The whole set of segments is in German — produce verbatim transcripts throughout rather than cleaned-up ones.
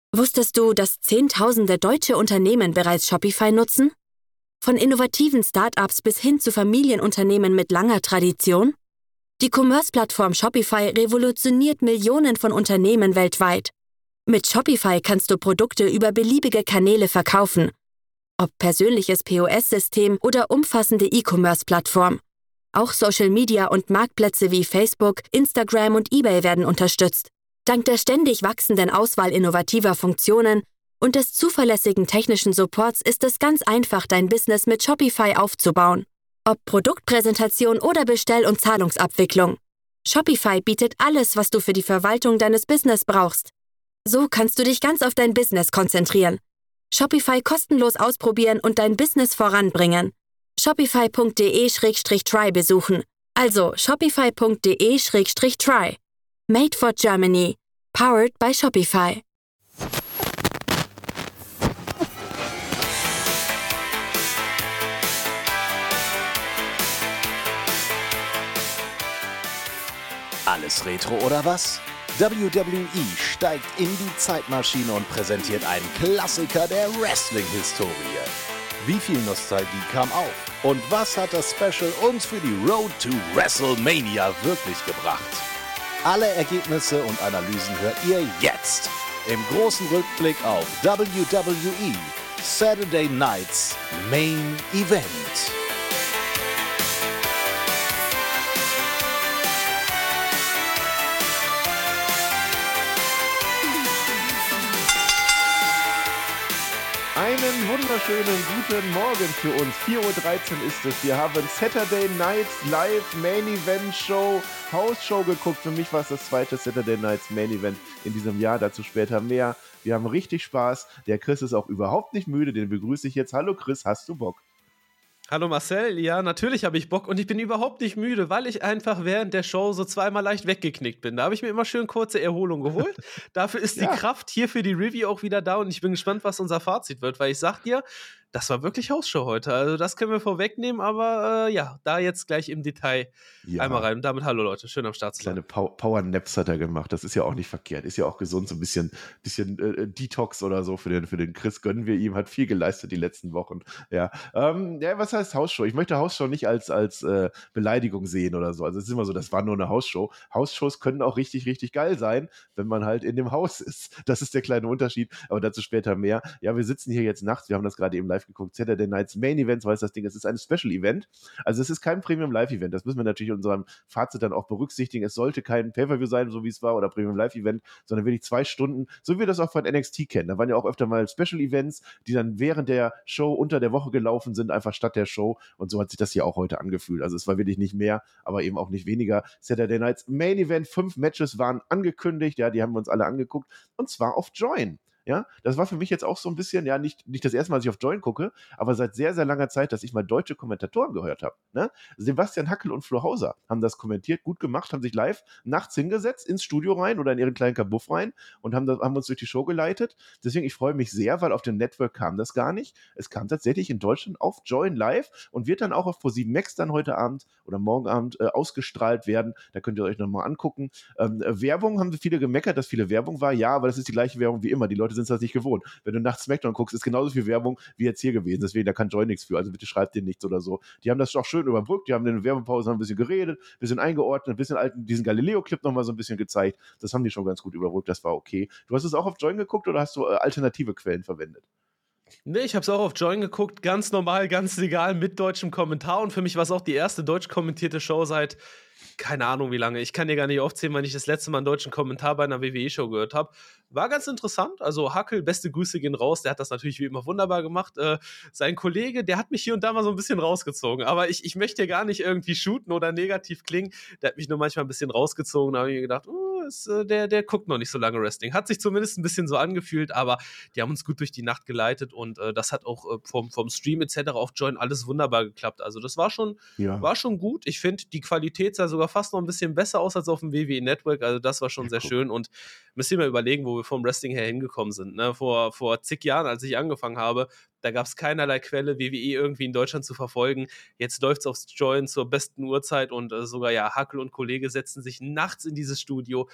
Wusstest du, dass Zehntausende deutsche Unternehmen bereits Shopify nutzen? Von innovativen Startups bis hin zu Familienunternehmen mit langer Tradition? Die Commerce-Plattform Shopify revolutioniert Millionen von Unternehmen weltweit. Mit Shopify kannst du Produkte über beliebige Kanäle verkaufen. Ob persönliches P O S-System oder umfassende E-Commerce-Plattform. Auch Social Media und Marktplätze wie Facebook, Instagram und eBay werden unterstützt. Dank der ständig wachsenden Auswahl innovativer Funktionen und des zuverlässigen technischen Supports ist es ganz einfach, dein Business mit Shopify aufzubauen. Ob Produktpräsentation oder Bestell- und Zahlungsabwicklung. Shopify bietet alles, was du für die Verwaltung deines Business brauchst. So kannst du dich ganz auf dein Business konzentrieren. Shopify kostenlos ausprobieren und dein Business voranbringen. Shopify punkt de Schrägstrich try besuchen. Also shopify punkt de Schrägstrich try. Made for Germany. Powered by Shopify. Alles Retro oder was? W W E steigt in die Zeitmaschine und präsentiert einen Klassiker der Wrestling-Historie. Wie viel Nostalgie kam auf? Und was hat das Special uns für die Road to WrestleMania wirklich gebracht? Alle Ergebnisse und Analysen hört ihr jetzt im großen Rückblick auf W W E Saturday Night's Main Event. Einen wunderschönen guten Morgen für uns. vier Uhr dreizehn ist es. Wir haben Saturday Night's Live Main Event Show, Hausshow geguckt. Für mich war es das zweite Saturday Night's Main Event in diesem Jahr. Dazu später mehr. Wir haben richtig Spaß. Der Chris ist auch überhaupt nicht müde. Den begrüße ich jetzt. Hallo Chris, hast du Bock? Hallo Marcel, ja, natürlich habe ich Bock und ich bin überhaupt nicht müde, weil ich einfach während der Show so zweimal leicht weggeknickt bin. Da habe ich mir immer schön kurze Erholung geholt. Dafür ist Ja. die Kraft hier für die Review auch wieder da und ich bin gespannt, was unser Fazit wird, weil ich sag dir, das war wirklich Hausshow heute. Also das können wir vorwegnehmen, aber äh, ja, da jetzt gleich im Detail Ja. einmal rein. Und damit hallo Leute, schön am Start zu sein. Kleine Pow- Power-Naps hat er gemacht. Das ist ja auch nicht verkehrt. Ist ja auch gesund, so ein bisschen, bisschen äh, Detox oder so für den, für den Chris. Gönnen wir ihm. Hat viel geleistet die letzten Wochen. Ja, ähm, ja, was heißt Hausshow? Ich möchte Hausshow nicht als, als äh, Beleidigung sehen oder so. Also es ist immer so, das war nur eine Hausshow. Hausshows können auch richtig, richtig geil sein, wenn man halt in dem Haus ist. Das ist der kleine Unterschied. Aber dazu später mehr. Ja, wir sitzen hier jetzt nachts. Wir haben das gerade eben live geguckt. Saturday Night's Main Event, so heißt das Ding. Es ist ein Special-Event. Also es ist kein Premium-Live-Event. Das müssen wir natürlich in unserem Fazit dann auch berücksichtigen. Es sollte kein Pay-Per-View sein, so wie es war, oder Premium-Live-Event, sondern wirklich zwei Stunden, so wie wir das auch von N X T kennen. Da waren ja auch öfter mal Special-Events, die dann während der Show unter der Woche gelaufen sind, einfach statt der Show. Und so hat sich das hier auch heute angefühlt. Also es war wirklich nicht mehr, aber eben auch nicht weniger. Saturday Night's Main Event, fünf Matches waren angekündigt, ja, die haben wir uns alle angeguckt, und zwar auf Join. Ja, das war für mich jetzt auch so ein bisschen, ja, nicht, nicht das erste Mal, dass ich auf Join gucke, aber seit sehr, sehr langer Zeit, dass ich mal deutsche Kommentatoren gehört habe. Ne? Sebastian Hackel und Flo Hauser haben das kommentiert, gut gemacht, haben sich live nachts hingesetzt ins Studio rein oder in ihren kleinen Kabuff rein und haben, das, haben uns durch die Show geleitet. Deswegen, ich freue mich sehr, weil auf dem Network kam das gar nicht. Es kam tatsächlich in Deutschland auf Join live und wird dann auch auf ProSieben Max dann heute Abend oder morgen Abend äh, ausgestrahlt werden. Da könnt ihr euch nochmal angucken. Ähm, äh, Werbung haben viele gemeckert, dass viele Werbung war. Ja, aber das ist die gleiche Werbung wie immer. Die Leute sind das nicht gewohnt. Wenn du nachts Smackdown guckst, ist genauso viel Werbung wie jetzt hier gewesen. Deswegen, da kann Joy nichts für. Also bitte schreibt denen nichts oder so. Die haben das auch schön überbrückt. Die haben in der Werbepause ein bisschen geredet, ein bisschen eingeordnet, ein bisschen alten, diesen Galileo-Clip nochmal so ein bisschen gezeigt. Das haben die schon ganz gut überbrückt. Das war okay. Du hast es auch auf Join geguckt oder hast du äh, alternative Quellen verwendet? Nee, ich hab's auch auf Join geguckt, ganz normal, ganz legal, mit deutschem Kommentar. Und für mich war es auch die erste deutsch kommentierte Show seit, keine Ahnung wie lange. Ich kann dir gar nicht aufzählen, wann ich das letzte Mal einen deutschen Kommentar bei einer W W E-Show gehört habe. War ganz interessant. Also Hackel, beste Grüße gehen raus. Der hat das natürlich wie immer wunderbar gemacht. Äh, sein Kollege, der hat mich hier und da mal so ein bisschen rausgezogen. Aber ich, ich möchte hier gar nicht irgendwie shooten oder negativ klingen. Der hat mich nur manchmal ein bisschen rausgezogen. Da habe ich mir gedacht, oh, ist, äh, der, der guckt noch nicht so lange Wrestling. Hat sich zumindest ein bisschen so angefühlt, aber die haben uns gut durch die Nacht geleitet und äh, das hat auch äh, vom, vom Stream et cetera auf Join alles wunderbar geklappt. Also das war schon, Ja. war schon gut. Ich finde, die Qualität sah sogar fast noch ein bisschen besser aus als auf dem W W E Network. Also das war schon Ja, sehr guck. schön und müsst ihr mal überlegen, wo wir vom Wrestling her hingekommen sind. Ne? Vor, vor zig Jahren, als ich angefangen habe, da gab es keinerlei Quelle, W W E irgendwie in Deutschland zu verfolgen. Jetzt läuft es auf Join zur besten Uhrzeit und äh, sogar ja, Hackel und Kollege setzen sich nachts in dieses Studio,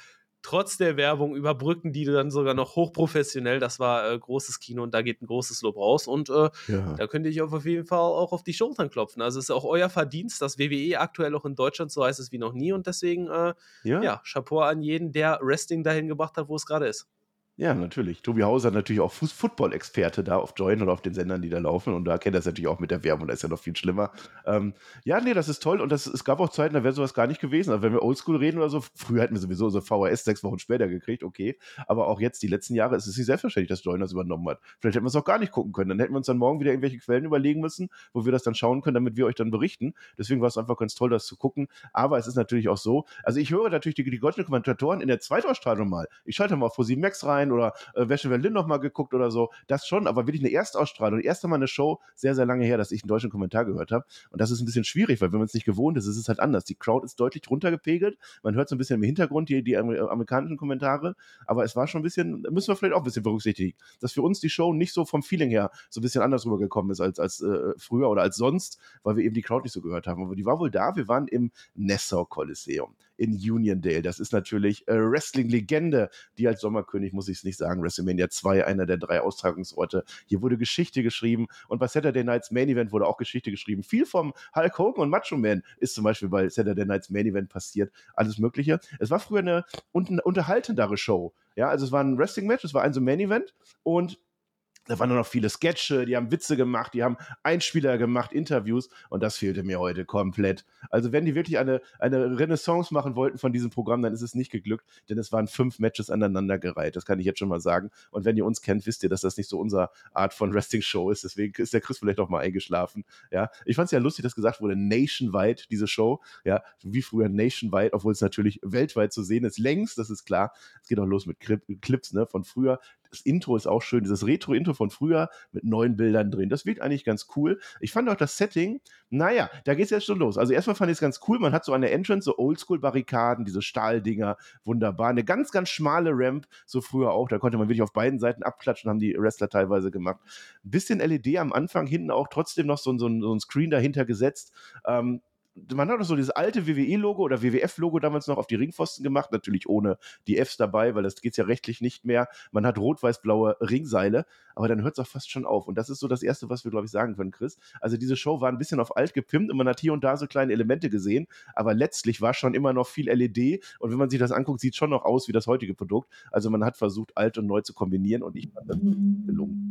trotz der Werbung überbrücken die dann sogar noch hochprofessionell. Das war äh, großes Kino und da geht ein großes Lob raus. Und äh, Ja. da könnte ich auf jeden Fall auch auf die Schultern klopfen. Also es ist auch euer Verdienst, dass W W E aktuell auch in Deutschland so heiß ist wie noch nie. Und deswegen, äh, Ja? ja, Chapeau an jeden, der Wrestling dahin gebracht hat, wo es gerade ist. Ja, natürlich. Tobi Hauser natürlich auch Fuß- Football-Experte da auf Join oder auf den Sendern, die da laufen. Und da kennt er es natürlich auch mit der Werbung. Da ist ja noch viel schlimmer. Ähm, ja, nee, das ist toll. Und das, es gab auch Zeiten, da wäre sowas gar nicht gewesen. Also wenn wir Oldschool reden oder so, früher hätten wir sowieso so V H S sechs Wochen später gekriegt, okay. Aber auch jetzt, die letzten Jahre, ist es nicht selbstverständlich, dass Join das übernommen hat. Vielleicht hätten wir es auch gar nicht gucken können. Dann hätten wir uns dann morgen wieder irgendwelche Quellen überlegen müssen, wo wir das dann schauen können, damit wir euch dann berichten. Deswegen war es einfach ganz toll, das zu gucken. Aber es ist natürlich auch so, also ich höre natürlich die, die deutschen Kommentatoren in der Zweitausstrahlung mal. Ich schalte mal auf ProSieben Max rein oder äh, Wäsche Berlin noch mal geguckt oder so. Das schon, aber wirklich eine Erstausstrahlung. Erst einmal eine Show, sehr, sehr lange her, dass ich einen deutschen Kommentar gehört habe. Und das ist ein bisschen schwierig, weil wenn man es nicht gewohnt ist, ist es halt anders. Die Crowd ist deutlich runtergepegelt. Man hört so ein bisschen im Hintergrund die, die amerikanischen Kommentare. Aber es war schon ein bisschen, müssen wir vielleicht auch ein bisschen berücksichtigen, dass für uns die Show nicht so vom Feeling her so ein bisschen anders rübergekommen ist als, als äh, früher oder als sonst, weil wir eben die Crowd nicht so gehört haben. Aber die war wohl da. Wir waren im Nassau Coliseum in Uniondale. Das ist natürlich äh, Wrestling-Legende, die als Sommerkönig, muss ich es nicht sagen, WrestleMania zwei, einer der drei Austragungsorte. Hier wurde Geschichte geschrieben und bei Saturday Night's Main Event wurde auch Geschichte geschrieben. Viel vom Hulk Hogan und Macho Man ist zum Beispiel bei Saturday Night's Main Event passiert. Alles Mögliche. Es war früher eine un- unterhaltendere Show. Ja, also es war ein Wrestling-Match, es war ein so Main Event und da waren nur noch viele Sketche, die haben Witze gemacht, die haben Einspieler gemacht, Interviews und das fehlte mir heute komplett. Also wenn die wirklich eine, eine Renaissance machen wollten von diesem Programm, dann ist es nicht geglückt, denn es waren fünf Matches aneinandergereiht, das kann ich jetzt schon mal sagen. Und wenn ihr uns kennt, wisst ihr, dass das nicht so unsere Art von Wrestling-Show ist, deswegen ist der Chris vielleicht auch mal eingeschlafen. Ja, ich fand es ja lustig, dass gesagt wurde, nationwide, diese Show, ja, wie früher nationwide, obwohl es natürlich weltweit zu sehen ist, längst, das ist klar. Es geht auch los mit Clips, ne, von früher. Das Intro ist auch schön, dieses Retro-Intro von früher mit neuen Bildern drin. Das wirkt eigentlich ganz cool. Ich fand auch das Setting, naja, da geht es jetzt schon los. Also erstmal fand ich es ganz cool, man hat so eine Entrance, so Oldschool-Barrikaden, diese Stahldinger, wunderbar. Eine ganz, ganz schmale Ramp, so früher auch. Da konnte man wirklich auf beiden Seiten abklatschen, haben die Wrestler teilweise gemacht. Ein bisschen L E D am Anfang, hinten auch trotzdem noch so, so, ein, so ein Screen dahinter gesetzt. Ähm, Man hat auch so dieses alte W W E-Logo oder W W F-Logo damals noch auf die Ringpfosten gemacht, natürlich ohne die Fs dabei, weil das geht ja rechtlich nicht mehr. Man hat rot-weiß-blaue Ringseile, aber dann hört es auch fast schon auf. Und das ist so das Erste, was wir, glaube ich, sagen können, Chris. Also diese Show war ein bisschen auf alt gepimpt und man hat hier und da so kleine Elemente gesehen, aber letztlich war schon immer noch viel L E D und wenn man sich das anguckt, sieht es schon noch aus wie das heutige Produkt. Also man hat versucht, alt und neu zu kombinieren und ich fand das gelungen.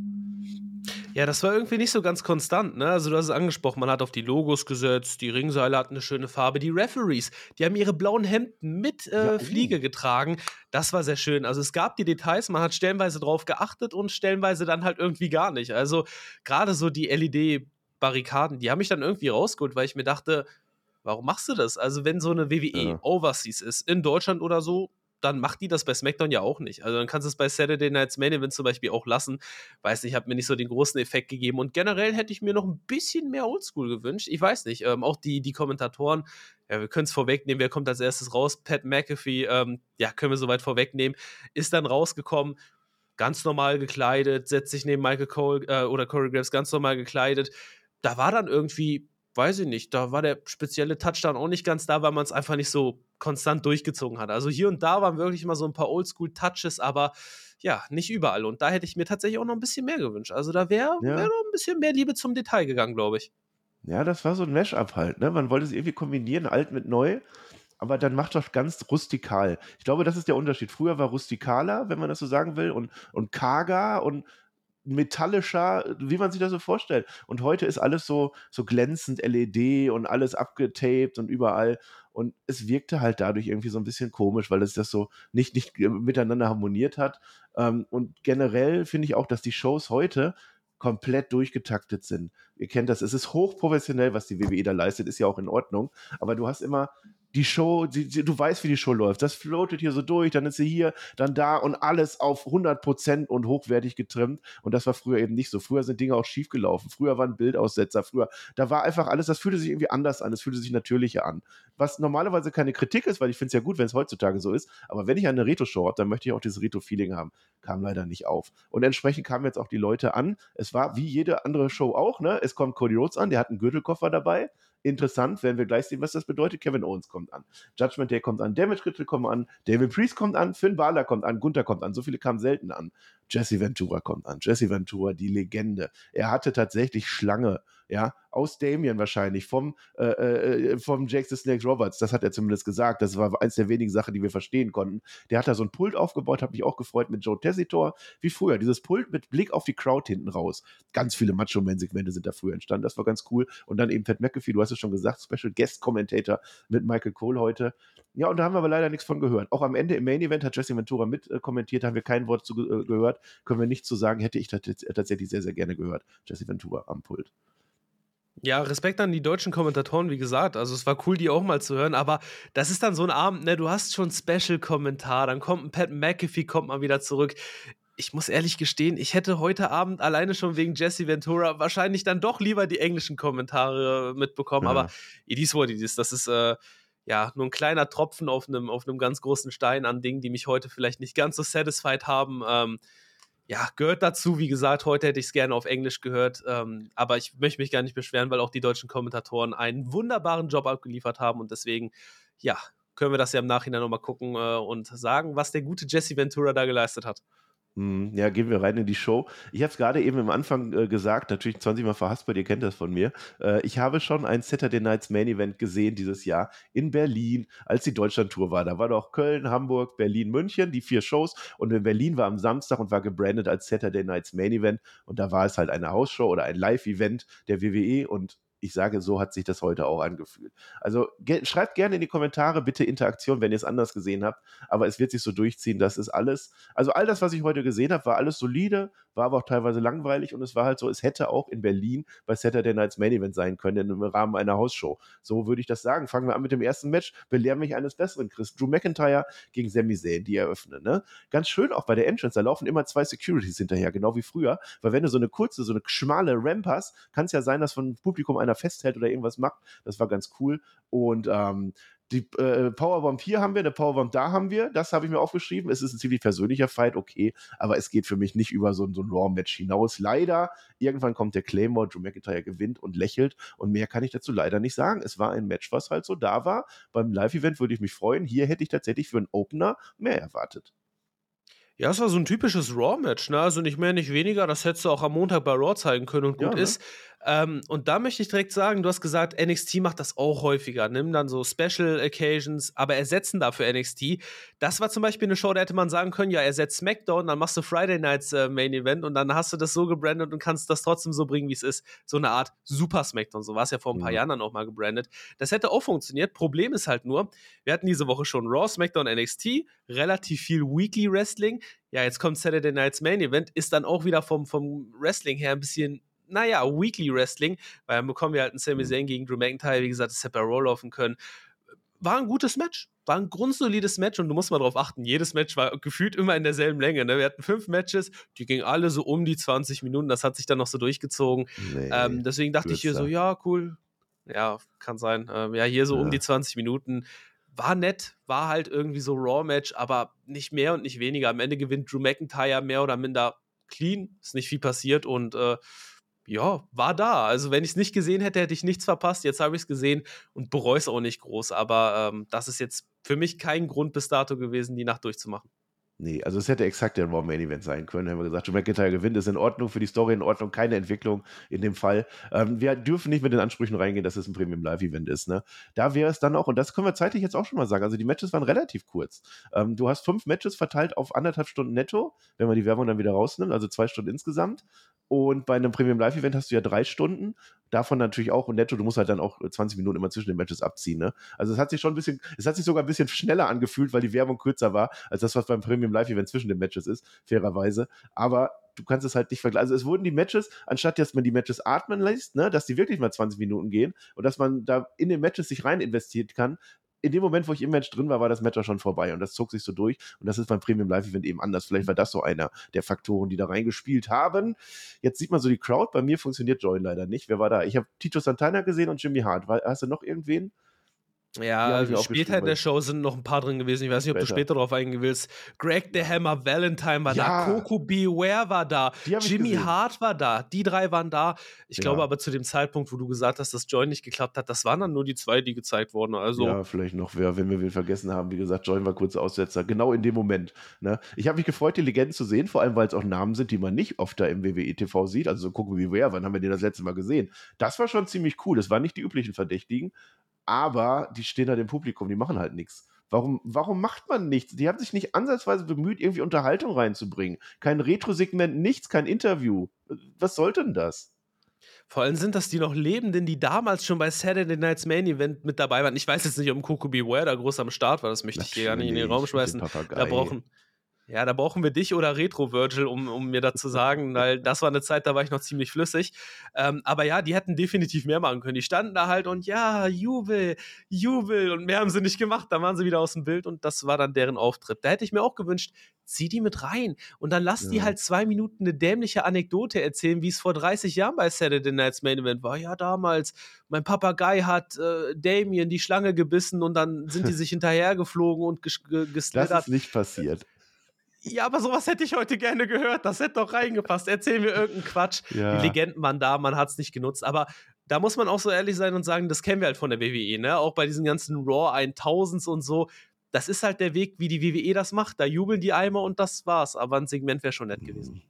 Ja, das war irgendwie nicht so ganz konstant, ne? Also du hast es angesprochen, man hat auf die Logos gesetzt, die Ringseile hatten eine schöne Farbe, die Referees, die haben ihre blauen Hemden mit äh, Ja, oh. Fliege getragen. Das war sehr schön. Also es gab die Details, man hat stellenweise drauf geachtet und stellenweise dann halt irgendwie gar nicht. Also gerade so die L E D-Barrikaden, die haben mich dann irgendwie rausgeholt, weil ich mir dachte, warum machst du das? Also wenn so eine W W E Ja. Overseas ist, in Deutschland oder so, dann macht die das bei SmackDown ja auch nicht. Also dann kannst du es bei Saturday Night's Main Event zum Beispiel auch lassen. Weiß nicht, hat mir nicht so den großen Effekt gegeben. Und generell hätte ich mir noch ein bisschen mehr Oldschool gewünscht. Ich weiß nicht, ähm, auch die, die Kommentatoren, ja, wir können es vorwegnehmen, wer kommt als erstes raus? Pat McAfee, ähm, ja, können wir soweit vorwegnehmen, ist dann rausgekommen, ganz normal gekleidet, setzt sich neben Michael Cole äh, oder Corey Graves ganz normal gekleidet. Da war dann irgendwie, weiß ich nicht, da war der spezielle Touchdown auch nicht ganz da, weil man es einfach nicht so konstant durchgezogen hat. Also hier und da waren wirklich immer so ein paar Oldschool-Touches, aber ja, nicht überall. Und da hätte ich mir tatsächlich auch noch ein bisschen mehr gewünscht. Also da wäre Ja. wär noch ein bisschen mehr Liebe zum Detail gegangen, glaube ich. Ja, das war so ein Mash-up halt, ne? Man wollte es irgendwie kombinieren, alt mit neu, aber dann macht das ganz rustikal. Ich glaube, das ist der Unterschied. Früher war rustikaler, wenn man das so sagen will, und, und karger und metallischer, wie man sich das so vorstellt. Und heute ist alles so, so glänzend L E D und alles abgetaped und überall. Und es wirkte halt dadurch irgendwie so ein bisschen komisch, weil es das so nicht, nicht miteinander harmoniert hat. Ähm, und generell finde ich auch, dass die Shows heute komplett durchgetaktet sind. Ihr kennt das, es ist hochprofessionell, was die W W E da leistet, ist ja auch in Ordnung, aber du hast immer die Show, die, die, du weißt, wie die Show läuft, das floatet hier so durch, dann ist sie hier, dann da und alles auf hundert Prozent und hochwertig getrimmt und das war früher eben nicht so. Früher sind Dinge auch schief gelaufen, früher waren Bildaussetzer, früher, da war einfach alles, das fühlte sich irgendwie anders an, es fühlte sich natürlicher an. Was normalerweise keine Kritik ist, weil ich finde es ja gut, wenn es heutzutage so ist, aber wenn ich eine Retro-Show habe, dann möchte ich auch dieses Retro-Feeling haben. Kam leider nicht auf. Und entsprechend kamen jetzt auch die Leute an. Es war wie jede andere Show auch, ne? Es kommt Cody Rhodes an, der hat einen Gürtelkoffer dabei. Interessant, werden wir gleich sehen, was das bedeutet. Kevin Owens kommt an. Judgment Day kommt an. Damage Control kommt an. David Priest kommt an. Finn Balor kommt an. Gunther kommt an. So viele kamen selten an. Jesse Ventura kommt an. Jesse Ventura, die Legende. Er hatte tatsächlich Schlange, ja, aus Damien wahrscheinlich, vom, äh, äh, vom Jake the Snake Roberts. Das hat er zumindest gesagt. Das war eins der wenigen Sachen, die wir verstehen konnten. Der hat da so ein Pult aufgebaut, habe mich auch gefreut mit Joe Tessitore, wie früher. Dieses Pult mit Blick auf die Crowd hinten raus. Ganz viele Macho-Man-Segmente sind da früher entstanden. Das war ganz cool. Und dann eben Pat McAfee, du hast es schon gesagt, Special Guest Commentator mit Michael Cole heute. Ja, und da haben wir aber leider nichts von gehört. Auch am Ende im Main Event hat Jesse Ventura mit äh, kommentiert, haben wir kein Wort zu äh, gehört. Können wir nicht zu sagen, hätte ich tats- tatsächlich sehr, sehr gerne gehört. Jesse Ventura am Pult. Ja, Respekt an die deutschen Kommentatoren, wie gesagt. Also es war cool, die auch mal zu hören, aber das ist dann so ein Abend, ne, du hast schon Special-Kommentar, dann kommt ein Pat McAfee, kommt mal wieder zurück. Ich muss ehrlich gestehen, ich hätte heute Abend alleine schon wegen Jesse Ventura wahrscheinlich dann doch lieber die englischen Kommentare mitbekommen, Ja. aber it is what it is. Das ist äh, ja nur ein kleiner Tropfen auf einem auf einem ganz großen Stein an Dingen, die mich heute vielleicht nicht ganz so satisfied haben. Ähm, Ja, gehört dazu. Wie gesagt, heute hätte ich es gerne auf Englisch gehört. Ähm, aber ich möchte mich gar nicht beschweren, weil auch die deutschen Kommentatoren einen wunderbaren Job abgeliefert haben. Und deswegen, ja, können wir das ja im Nachhinein nochmal gucken äh, und sagen, was der gute Jesse Ventura da geleistet hat. Mm, Ja, gehen wir rein in die Show. Ich habe es gerade eben am Anfang äh, gesagt, natürlich zwanzig Mal verhaspelt, ihr kennt das von mir. Äh, ich habe schon ein Saturday Nights Main Event gesehen dieses Jahr in Berlin, als die Deutschland-Tour war. Da war doch Köln, Hamburg, Berlin, München, die vier Shows. Und in Berlin war am Samstag und war gebrandet als Saturday Nights Main Event. Und da war es halt eine Hausshow oder ein Live-Event der W W E. Und ich sage, so hat sich das heute auch angefühlt. Also ge- schreibt gerne in die Kommentare bitte Interaktion, wenn ihr es anders gesehen habt. Aber es wird sich so durchziehen, das ist alles. Also all das, was ich heute gesehen habe, war alles solide, war aber auch teilweise langweilig und es war halt so, es hätte auch in Berlin bei Saturday Nights Main Event sein können im Rahmen einer Hausshow. So würde ich das sagen. Fangen wir an mit dem ersten Match. Belehr mich eines Besseren, Chris. Drew McIntyre gegen Sami Zayn, die eröffnen. Ne? Ganz schön auch bei der Entrance, da laufen immer zwei Securities hinterher, genau wie früher. Weil wenn du so eine kurze, so eine schmale Ramp hast, kann es ja sein, dass von Publikum einer festhält oder irgendwas macht. Das war ganz cool. Und ähm, die äh, Powerbomb hier haben wir, eine Powerbomb da haben wir. Das habe ich mir aufgeschrieben. Es ist ein ziemlich persönlicher Fight, okay, aber es geht für mich nicht über so, ein- so ein Raw-Match hinaus. Leider, irgendwann kommt der Claymore, Drew McIntyre gewinnt und lächelt und mehr kann ich dazu leider nicht sagen. Es war ein Match, was halt so da war. Beim Live-Event würde ich mich freuen. Hier hätte ich tatsächlich für einen Opener mehr erwartet. Ja, es war so ein typisches Raw-Match, ne? Also nicht mehr, nicht weniger. Das hättest du auch am Montag bei Raw zeigen können und Ja, gut ne? ist. Ähm, und da möchte ich direkt sagen, du hast gesagt, N X T macht das auch häufiger. Nimm dann so Special Occasions, aber ersetzen dafür N X T. Das war zum Beispiel eine Show, da hätte man sagen können, ja, ersetzt SmackDown, dann machst du Friday Nights äh, Main Event und dann hast du das so gebrandet und kannst das trotzdem so bringen, wie es ist. So eine Art Super SmackDown. So war es ja vor ein paar Mhm. Jahren dann auch mal gebrandet. Das hätte auch funktioniert. Problem ist halt nur, wir hatten diese Woche schon Raw, SmackDown, N X T, relativ viel Weekly Wrestling. Ja, jetzt kommt Saturday Night's Main Event, ist dann auch wieder vom, vom Wrestling her ein bisschen, naja, Weekly Wrestling, weil dann bekommen wir halt einen Sami Mhm. Zayn gegen Drew McIntyre, wie gesagt, das hätte bei Raw laufen können. War ein gutes Match, war ein grundsolides Match und du musst mal drauf achten, jedes Match war gefühlt immer in derselben Länge, ne? Wir hatten fünf Matches, die gingen alle so um die zwanzig Minuten, das hat sich dann noch so durchgezogen. Nee, Ähm, deswegen dachte ich hier so, kürzer. ja, cool, ja, kann sein. Ähm, ja, hier so um Ja. die zwanzig Minuten. War nett, war halt irgendwie so Raw-Match, aber nicht mehr und nicht weniger. Am Ende gewinnt Drew McIntyre mehr oder minder clean, ist nicht viel passiert und äh, ja, war da. Also wenn ich es nicht gesehen hätte, hätte ich nichts verpasst. Jetzt habe ich es gesehen und bereue es auch nicht groß, aber ähm, das ist jetzt für mich kein Grund bis dato gewesen, die Nacht durchzumachen. Nee, also es hätte exakt der Raw Main Event sein können. Haben wir gesagt, Drew McIntyre gewinnt, ist in Ordnung, für die Story in Ordnung, keine Entwicklung in dem Fall. Ähm, wir dürfen nicht mit den Ansprüchen reingehen, dass es ein Premium Live Event ist. Ne? Da wäre es dann auch, und das können wir zeitlich jetzt auch schon mal sagen, also die Matches waren relativ kurz. Ähm, du hast fünf Matches verteilt auf anderthalb Stunden netto, wenn man die Werbung dann wieder rausnimmt, also zwei Stunden insgesamt. Und bei einem Premium Live Event hast du ja drei Stunden. Davon natürlich auch und netto, du musst halt dann auch zwanzig Minuten immer zwischen den Matches abziehen. Ne? Also es hat sich schon ein bisschen, es hat sich sogar ein bisschen schneller angefühlt, weil die Werbung kürzer war, als das, was beim Premium Live Event zwischen den Matches ist, fairerweise. Aber du kannst es halt nicht vergleichen. Also es wurden die Matches, anstatt dass man die Matches atmen lässt, ne, dass die wirklich mal zwanzig Minuten gehen und dass man da in den Matches sich rein investieren kann, in dem Moment, wo ich im Match drin war, war das Match auch schon vorbei und das zog sich so durch und das ist beim Premium Live Event eben anders. Vielleicht war das so einer der Faktoren, die da reingespielt haben. Jetzt sieht man so die Crowd, bei mir funktioniert Join leider nicht. Wer war da? Ich habe Tito Santana gesehen und Jimmy Hart. War, hast du noch irgendwen? Ja, später in der Show sind noch ein paar drin gewesen. Ich weiß nicht, ob später. du später drauf eingehen willst. Greg the Hammer Valentine war ja. da, Coco Beware war da, Jimmy Hart war da, die drei waren da. Ich ja. glaube aber zu dem Zeitpunkt, wo du gesagt hast, dass Join nicht geklappt hat, das waren dann nur die zwei, die gezeigt wurden. Also ja, vielleicht noch wer, wenn wir wen vergessen haben. Wie gesagt, Join war kurz Aussetzer, genau in dem Moment. Ne? Ich habe mich gefreut, die Legenden zu sehen, vor allem, weil es auch Namen sind, die man nicht oft da im W W E-T V sieht. Also so Coco Beware, wann haben wir den das letzte Mal gesehen? Das war schon ziemlich cool. Das waren nicht die üblichen Verdächtigen. Aber die stehen da dem Publikum, die machen halt nichts. Warum, warum macht man nichts? Die haben sich nicht ansatzweise bemüht, irgendwie Unterhaltung reinzubringen. Kein Retro-Segment, nichts, kein Interview. Was soll denn das? Vor allem sind das die noch Lebenden, die damals schon bei Saturday Night's Main Event mit dabei waren. Ich weiß jetzt nicht, ob Coco Beware da groß am Start war, das möchte ich dir gar nicht in den Raum schmeißen. Da brauchen... Ja, da brauchen wir dich oder Retro-Virgil, um, um mir das zu sagen, weil das war eine Zeit, da war ich noch ziemlich flüssig. Ähm, aber ja, die hätten definitiv mehr machen können. Die standen da halt und ja, Jubel, Jubel und mehr haben sie nicht gemacht. Da waren sie wieder aus dem Bild und das war dann deren Auftritt. Da hätte ich mir auch gewünscht, zieh die mit rein und dann lass ja. die halt zwei Minuten eine dämliche Anekdote erzählen, wie es vor dreißig Jahren bei Saturday Night's Main Event war. Ja, damals, mein Papagei hat äh, Damien die Schlange gebissen und dann sind die sich hinterhergeflogen und ges- geslittert. Das ist nicht passiert. Ja, aber sowas hätte ich heute gerne gehört. Das hätte doch reingepasst. Erzähl mir irgendeinen Quatsch. Ja. Die Legenden waren da, man hat es nicht genutzt. Aber da muss man auch so ehrlich sein und sagen, das kennen wir halt von der W W E, ne? Auch bei diesen ganzen Raw tausends und so. Das ist halt der Weg, wie die W W E das macht. Da jubeln die einmal und das war's. Aber ein Segment wäre schon nett gewesen.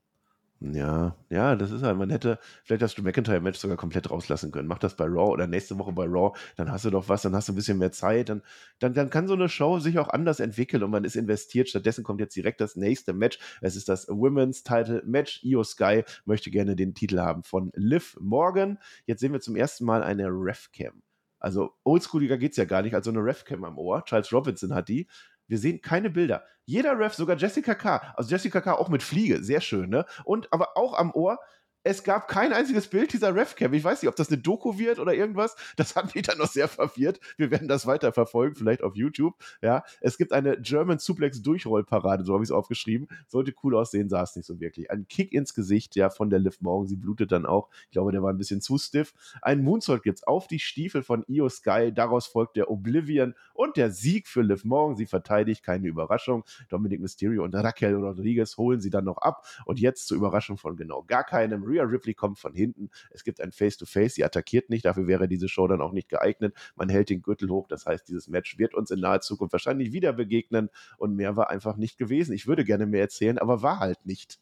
Ja, ja, das ist halt, man hätte vielleicht das Drew McIntyre-Match sogar komplett rauslassen können. Mach das bei Raw oder nächste Woche bei Raw, dann hast du doch was, dann hast du ein bisschen mehr Zeit, dann, dann, dann kann so eine Show sich auch anders entwickeln und man ist investiert. Stattdessen kommt jetzt direkt das nächste Match. Es ist das Women's Title Match. Io Sky möchte gerne den Titel haben von Liv Morgan. Jetzt sehen wir zum ersten Mal eine Ref-Cam. Also oldschooliger geht's ja gar nicht, also eine Ref-Cam am Ohr. Charles Robinson hat die. Wir sehen keine Bilder. Jeder Ref, sogar Jessica K., also Jessica K. auch mit Fliege, sehr schön, ne? Und aber auch am Ohr, es gab kein einziges Bild dieser Ref-Cam. Ich weiß nicht, ob das eine Doku wird oder irgendwas. Das hat mich dann noch sehr verwirrt. Wir werden das weiter verfolgen, vielleicht auf YouTube. Ja, es gibt eine German Suplex Durchrollparade, so habe ich es aufgeschrieben. Sollte cool aussehen, sah es nicht so wirklich. Ein Kick ins Gesicht, ja, von der Liv Morgan. Sie blutet dann auch. Ich glaube, der war ein bisschen zu stiff. Ein Moonsault gibt's auf die Stiefel von Io Sky. Daraus folgt der Oblivion und der Sieg für Liv Morgan. Sie verteidigt, keine Überraschung. Dominic Mysterio und Raquel Rodriguez holen sie dann noch ab. Und jetzt zur Überraschung von genau gar keinem. Rhea Ripley kommt von hinten. Es gibt ein Face-to-Face. Sie attackiert nicht. Dafür wäre diese Show dann auch nicht geeignet. Man hält den Gürtel hoch. Das heißt, dieses Match wird uns in naher Zukunft wahrscheinlich wieder begegnen. Und mehr war einfach nicht gewesen. Ich würde gerne mehr erzählen, aber war halt nicht.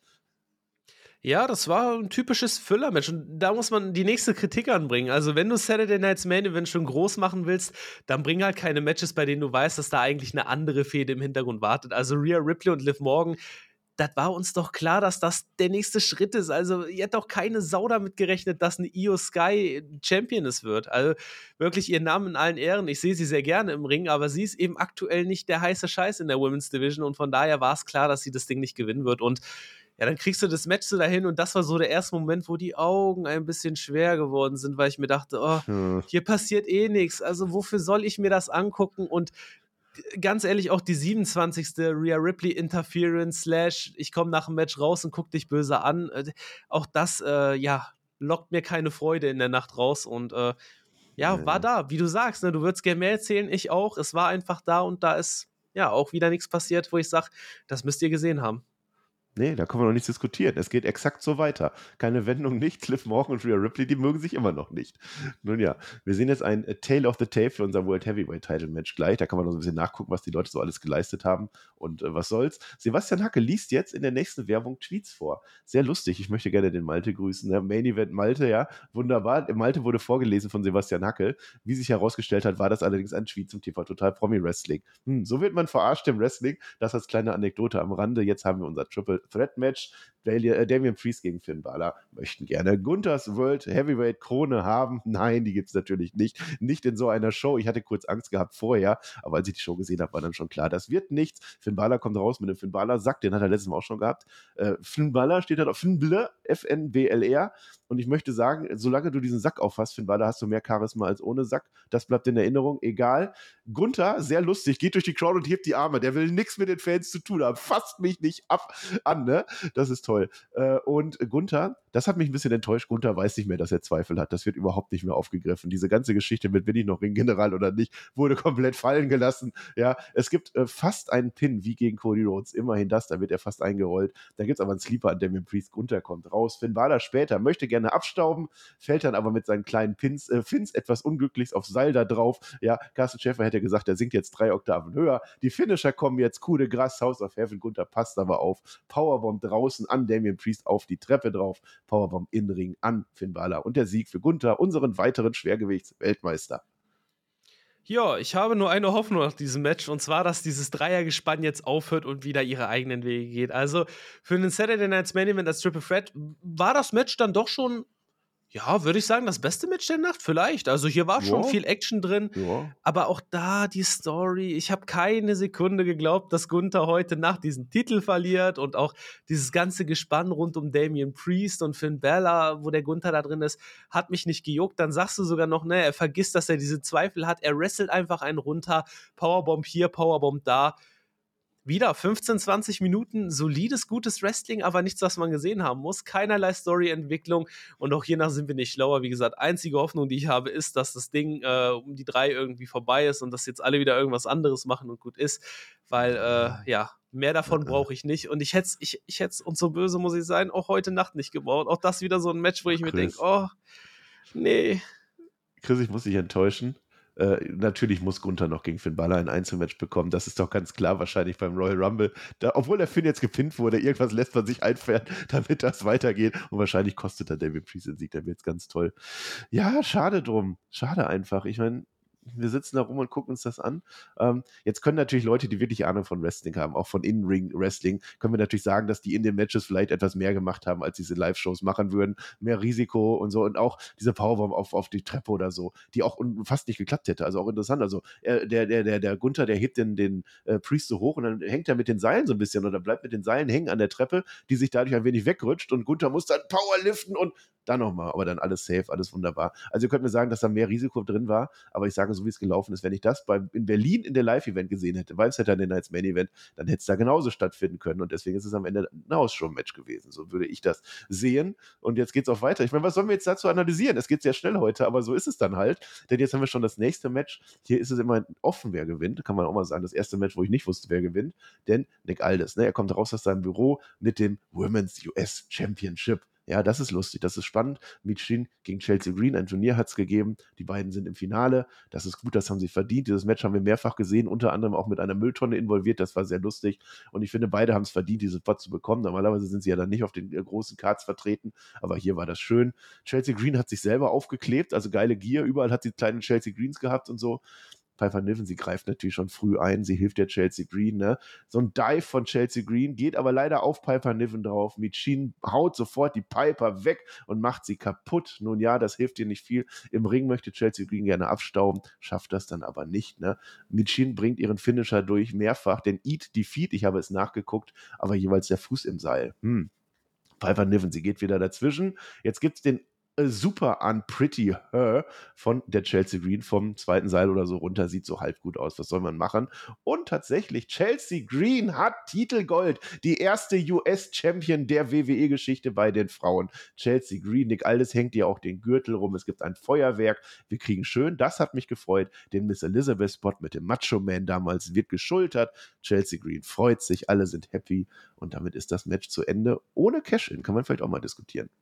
Ja, das war ein typisches Füller-Match. Und da muss man die nächste Kritik anbringen. Also, wenn du Saturday Night's Main Event schon groß machen willst, dann bring halt keine Matches, bei denen du weißt, dass da eigentlich eine andere Fehde im Hintergrund wartet. Also, Rhea Ripley und Liv Morgan, das war uns doch klar, dass das der nächste Schritt ist. Also, ihr hättet doch keine Sau damit gerechnet, dass eine Io Sky Championess wird. Also, wirklich ihr Namen in allen Ehren. Ich sehe sie sehr gerne im Ring, aber sie ist eben aktuell nicht der heiße Scheiß in der Women's Division und von daher war es klar, dass sie das Ding nicht gewinnen wird. Und ja, dann kriegst du das Match so dahin und das war so der erste Moment, wo die Augen ein bisschen schwer geworden sind, weil ich mir dachte, oh, hm. hier passiert eh nichts. Also, wofür soll ich mir das angucken? Und ganz ehrlich, auch die siebenundzwanzigste Rhea Ripley Interference slash ich komme nach dem Match raus und guck dich böse an. Auch das, äh, ja, lockt mir keine Freude in der Nacht raus und äh, ja, ja, war da, wie du sagst, ne, du würdest gerne mehr erzählen, ich auch. Es war einfach da und da ist ja auch wieder nichts passiert, wo ich sage, das müsst ihr gesehen haben. Nee, da können wir noch nichts diskutieren. Es geht exakt so weiter. Keine Wendung, nicht. Liv Morgan und Rhea Ripley, die mögen sich immer noch nicht. Nun ja, wir sehen jetzt ein Tale of the Tape für unser World Heavyweight Title Match gleich. Da kann man noch ein bisschen nachgucken, was die Leute so alles geleistet haben und äh, was soll's. Sebastian Hacke liest jetzt in der nächsten Werbung Tweets vor. Sehr lustig. Ich möchte gerne den Malte grüßen. Der Main Event Malte, ja, wunderbar. Malte wurde vorgelesen von Sebastian Hacke. Wie sich herausgestellt hat, war das allerdings ein Tweet zum T V Total Promi Wrestling. Hm, so wird man verarscht im Wrestling. Das als kleine Anekdote am Rande. Jetzt haben wir unser Triple Threat Match. Damian Priest gegen Finn Balor möchten gerne Gunthers World Heavyweight Krone haben. Nein, die gibt es natürlich nicht. Nicht in so einer Show. Ich hatte kurz Angst gehabt vorher, aber als ich die Show gesehen habe, war dann schon klar, das wird nichts. Finn Balor kommt raus mit dem Finn Balor Sack, den hat er letztes Mal auch schon gehabt. Äh, Finn Balor steht da auf Finn Blr, F N B L R. Und ich möchte sagen, solange du diesen Sack aufhast, Finn Balor, hast du mehr Charisma als ohne Sack. Das bleibt in Erinnerung, egal. Gunther, sehr lustig, geht durch die Crowd und hebt die Arme. Der will nichts mit den Fans zu tun haben. Fasst mich nicht ab. an, ne? Das ist toll. Äh, und Gunther, das hat mich ein bisschen enttäuscht. Gunther weiß nicht mehr, dass er Zweifel hat. Das wird überhaupt nicht mehr aufgegriffen. Diese ganze Geschichte mit, bin ich noch Ringgeneral oder nicht, wurde komplett fallen gelassen. Ja, es gibt äh, fast einen Pin, wie gegen Cody Rhodes. Immerhin das, da wird er fast eingerollt. Da gibt es aber einen Sleeper, an Damian Priest. Gunther kommt raus. Finn Balor später möchte gerne abstauben, fällt dann aber mit seinen kleinen Pins, äh, Fins etwas unglücklich aufs Seil da drauf. Ja, Carsten Schäfer hätte gesagt, er singt jetzt drei Oktaven höher. Die Finisher kommen jetzt, Coup de Grâce, House of Heaven. Gunther passt aber auf. Powerbomb draußen an Damian Priest auf die Treppe drauf. Powerbomb in den Ring an Finn Balor. Und der Sieg für Gunther, unseren weiteren Schwergewichtsweltmeister. Ja, ich habe nur eine Hoffnung nach diesem Match, und zwar, dass dieses Dreiergespann jetzt aufhört und wieder ihre eigenen Wege geht. Also für einen Saturday Night's Main Event als Triple Threat war das Match dann doch schon, ja, würde ich sagen, das beste Match der Nacht vielleicht. Also hier war schon Ja. viel Action drin, Ja. aber auch da die Story, ich habe keine Sekunde geglaubt, dass Gunther heute Nacht diesen Titel verliert, und auch dieses ganze Gespann rund um Damian Priest und Finn Balor, wo der Gunther da drin ist, hat mich nicht gejuckt. Dann sagst du sogar noch, ne, er vergisst, dass er diese Zweifel hat, er wrestelt einfach einen runter, Powerbomb hier, Powerbomb da. Wieder fünfzehn, zwanzig Minuten solides, gutes Wrestling, aber nichts, was man gesehen haben muss. Keinerlei Story-Entwicklung, und auch hiernach sind wir nicht schlauer. Wie gesagt, einzige Hoffnung, die ich habe, ist, dass das Ding äh, um die drei irgendwie vorbei ist und dass jetzt alle wieder irgendwas anderes machen und gut ist, weil, äh, ja, mehr davon brauche ich nicht. Und ich hätte es, ich, ich hätt's, und so böse muss ich sein, auch heute Nacht nicht gebraucht. Auch das wieder so ein Match, wo ich mir denke, Chris. oh, nee. Chris, ich muss dich enttäuschen. Äh, natürlich muss Gunther noch gegen Finn Balor ein Einzelmatch bekommen. Das ist doch ganz klar, wahrscheinlich beim Royal Rumble. Da, obwohl der Finn jetzt gepinnt wurde, irgendwas lässt man sich einfallen, damit das weitergeht. Und wahrscheinlich kostet er Damian Priest den Sieg. Dann wird es ganz toll. Ja, schade drum. Schade einfach. Ich meine, wir sitzen da rum und gucken uns das an. Ähm, jetzt können natürlich Leute, die wirklich Ahnung von Wrestling haben, auch von In-Ring-Wrestling, können wir natürlich sagen, dass die in den Matches vielleicht etwas mehr gemacht haben, als diese Live-Shows machen würden. Mehr Risiko und so. Und auch diese Powerbomb auf, auf die Treppe oder so, die auch un- fast nicht geklappt hätte. Also auch interessant. Also äh, der, der, der, der Gunther, der hebt den, den äh, Priest so hoch und dann hängt er mit den Seilen so ein bisschen oder bleibt mit den Seilen hängen an der Treppe, die sich dadurch ein wenig wegrutscht, und Gunther muss dann Powerliften und dann nochmal. Aber dann alles safe, alles wunderbar. Also ihr könnt mir sagen, dass da mehr Risiko drin war, aber ich sage, so wie es gelaufen ist, wenn ich das bei, in Berlin in der Live-Event gesehen hätte, beim Saturday Night's Main Event, dann hätte es da genauso stattfinden können, und deswegen ist es am Ende ein Hausshow-Match gewesen. So würde ich das sehen, und jetzt geht es auch weiter. Ich meine, was sollen wir jetzt dazu analysieren? Es geht sehr schnell heute, aber so ist es dann halt, denn jetzt haben wir schon das nächste Match. Hier ist es immer offen, wer gewinnt, kann man auch mal sagen, das erste Match, wo ich nicht wusste, wer gewinnt, denn Nick Aldis, ne, er kommt raus aus seinem Büro mit dem Women's U S Championship. Ja, das ist lustig, das ist spannend. Michin gegen Chelsea Green, ein Turnier hat es gegeben. Die beiden sind im Finale. Das ist gut, das haben sie verdient. Dieses Match haben wir mehrfach gesehen, unter anderem auch mit einer Mülltonne involviert. Das war sehr lustig. Und ich finde, beide haben es verdient, diese Spot zu bekommen. Normalerweise sind sie ja dann nicht auf den äh, großen Cards vertreten, aber hier war das schön. Chelsea Green hat sich selber aufgeklebt, also geile Gear. Überall hat sie kleine Chelsea Greens gehabt und so. Piper Niven, sie greift natürlich schon früh ein, sie hilft der Chelsea Green, ne? So ein Dive von Chelsea Green, geht aber leider auf Piper Niven drauf. Michin haut sofort die Piper weg und macht sie kaputt. Nun ja, das hilft ihr nicht viel. Im Ring möchte Chelsea Green gerne abstauben, schafft das dann aber nicht, ne? Michin bringt ihren Finisher durch, mehrfach, den Eat Defeat, ich habe es nachgeguckt, aber jeweils der Fuß im Seil. Hm. Piper Niven, sie geht wieder dazwischen. Jetzt gibt es den Super Unpretty Her von der Chelsea Green vom zweiten Seil oder so runter, sieht so halb gut aus, was soll man machen? Und tatsächlich, Chelsea Green hat Titelgold, die erste U S-Champion der W W E-Geschichte bei den Frauen. Chelsea Green, Nick Aldis hängt ihr auch den Gürtel rum, es gibt ein Feuerwerk, wir kriegen schön, das hat mich gefreut, den Miss Elizabeth-Spot mit dem Macho-Man damals wird geschultert, Chelsea Green freut sich, alle sind happy, und damit ist das Match zu Ende, ohne Cash-In, kann man vielleicht auch mal diskutieren.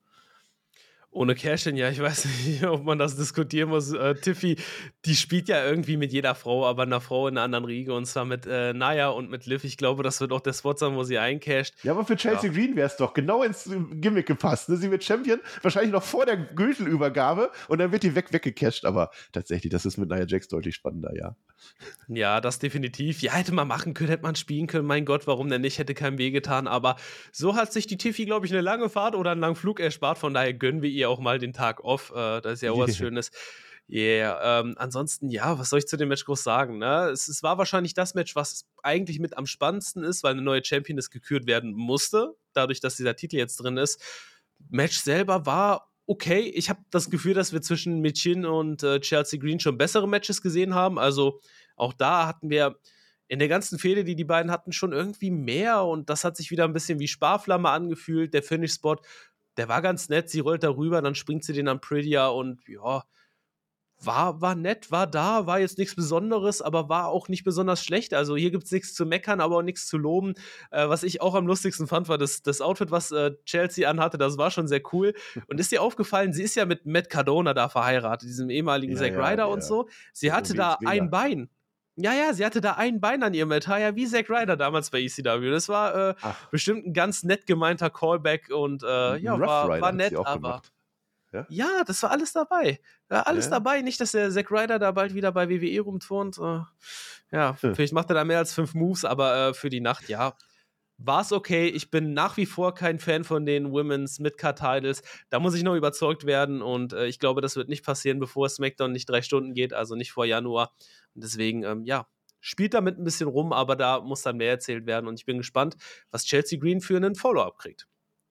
Ohne Cash-In, ja, ich weiß nicht, ob man das diskutieren muss. Äh, Tiffy, die spielt ja irgendwie mit jeder Frau, aber einer Frau in einer anderen Riege, und zwar mit äh, Naya und mit Liv. Ich glaube, das wird auch der Spot sein, wo sie eincasht. Ja, aber für Chelsea ja. Green wäre es doch genau ins Gimmick gepasst. Ne? Sie wird Champion, wahrscheinlich noch vor der Gürtelübergabe, und dann wird die weg weggecasht. Aber tatsächlich, das ist mit Nia Jax deutlich spannender, ja. Ja, das definitiv. Ja, hätte man machen können, hätte man spielen können. Mein Gott, warum denn nicht? Hätte keinem wehgetan. Aber so hat sich die Tiffy, glaube ich, eine lange Fahrt oder einen langen Flug erspart. Von daher gönnen wir ihr auch mal den Tag off. Äh, das ist ja auch was Schönes. Yeah. Ähm, ansonsten, ja, was soll ich zu dem Match groß sagen? Ne? Es, es war wahrscheinlich das Match, was eigentlich mit am spannendsten ist, weil eine neue Champion gekürt werden musste. Dadurch, dass dieser Titel jetzt drin ist. Match selber war okay. Ich habe das Gefühl, dass wir zwischen Michin und äh, Chelsea Green schon bessere Matches gesehen haben. Also auch da hatten wir in der ganzen Fehde, die die beiden hatten, schon irgendwie mehr und das hat sich wieder ein bisschen wie Sparflamme angefühlt. Der Finish-Spot, der war ganz nett, sie rollt darüber, dann springt sie den am Prettier und ja, war, war nett, war da, war jetzt nichts Besonderes, aber war auch nicht besonders schlecht. Also hier gibt es nichts zu meckern, aber auch nichts zu loben. Äh, was ich auch am lustigsten fand, war das, das Outfit, was äh, Chelsea anhatte, das war schon sehr cool. Und ist dir aufgefallen, sie ist ja mit Matt Cardona da verheiratet, diesem ehemaligen Ja, Zack ja, Ryder der- und so. Sie der hatte Vince da Miller. ein Bein. Ja, ja, sie hatte da ein Bein an ihrem Attire, wie Zack Ryder damals bei E C W. Das war äh, Ach. bestimmt ein ganz nett gemeinter Callback und äh, ja, Rough war, Rider war hat nett, sie auch aber gemacht. Ja? ja, das war alles dabei. Ja, alles Ja. dabei. Nicht, dass der Zack Ryder da bald wieder bei W W E rumturnt. Äh, ja, Hm. vielleicht macht er da mehr als fünf Moves, aber äh, für die Nacht, ja, war es okay. Ich bin nach wie vor kein Fan von den Women's Mid-Card-Titles. Da muss ich noch überzeugt werden und äh, ich glaube, das wird nicht passieren, bevor SmackDown nicht drei Stunden geht, also nicht vor Januar. Und deswegen, ähm, ja, spielt damit ein bisschen rum, aber da muss dann mehr erzählt werden und ich bin gespannt, was Chelsea Green für einen Follow-up kriegt.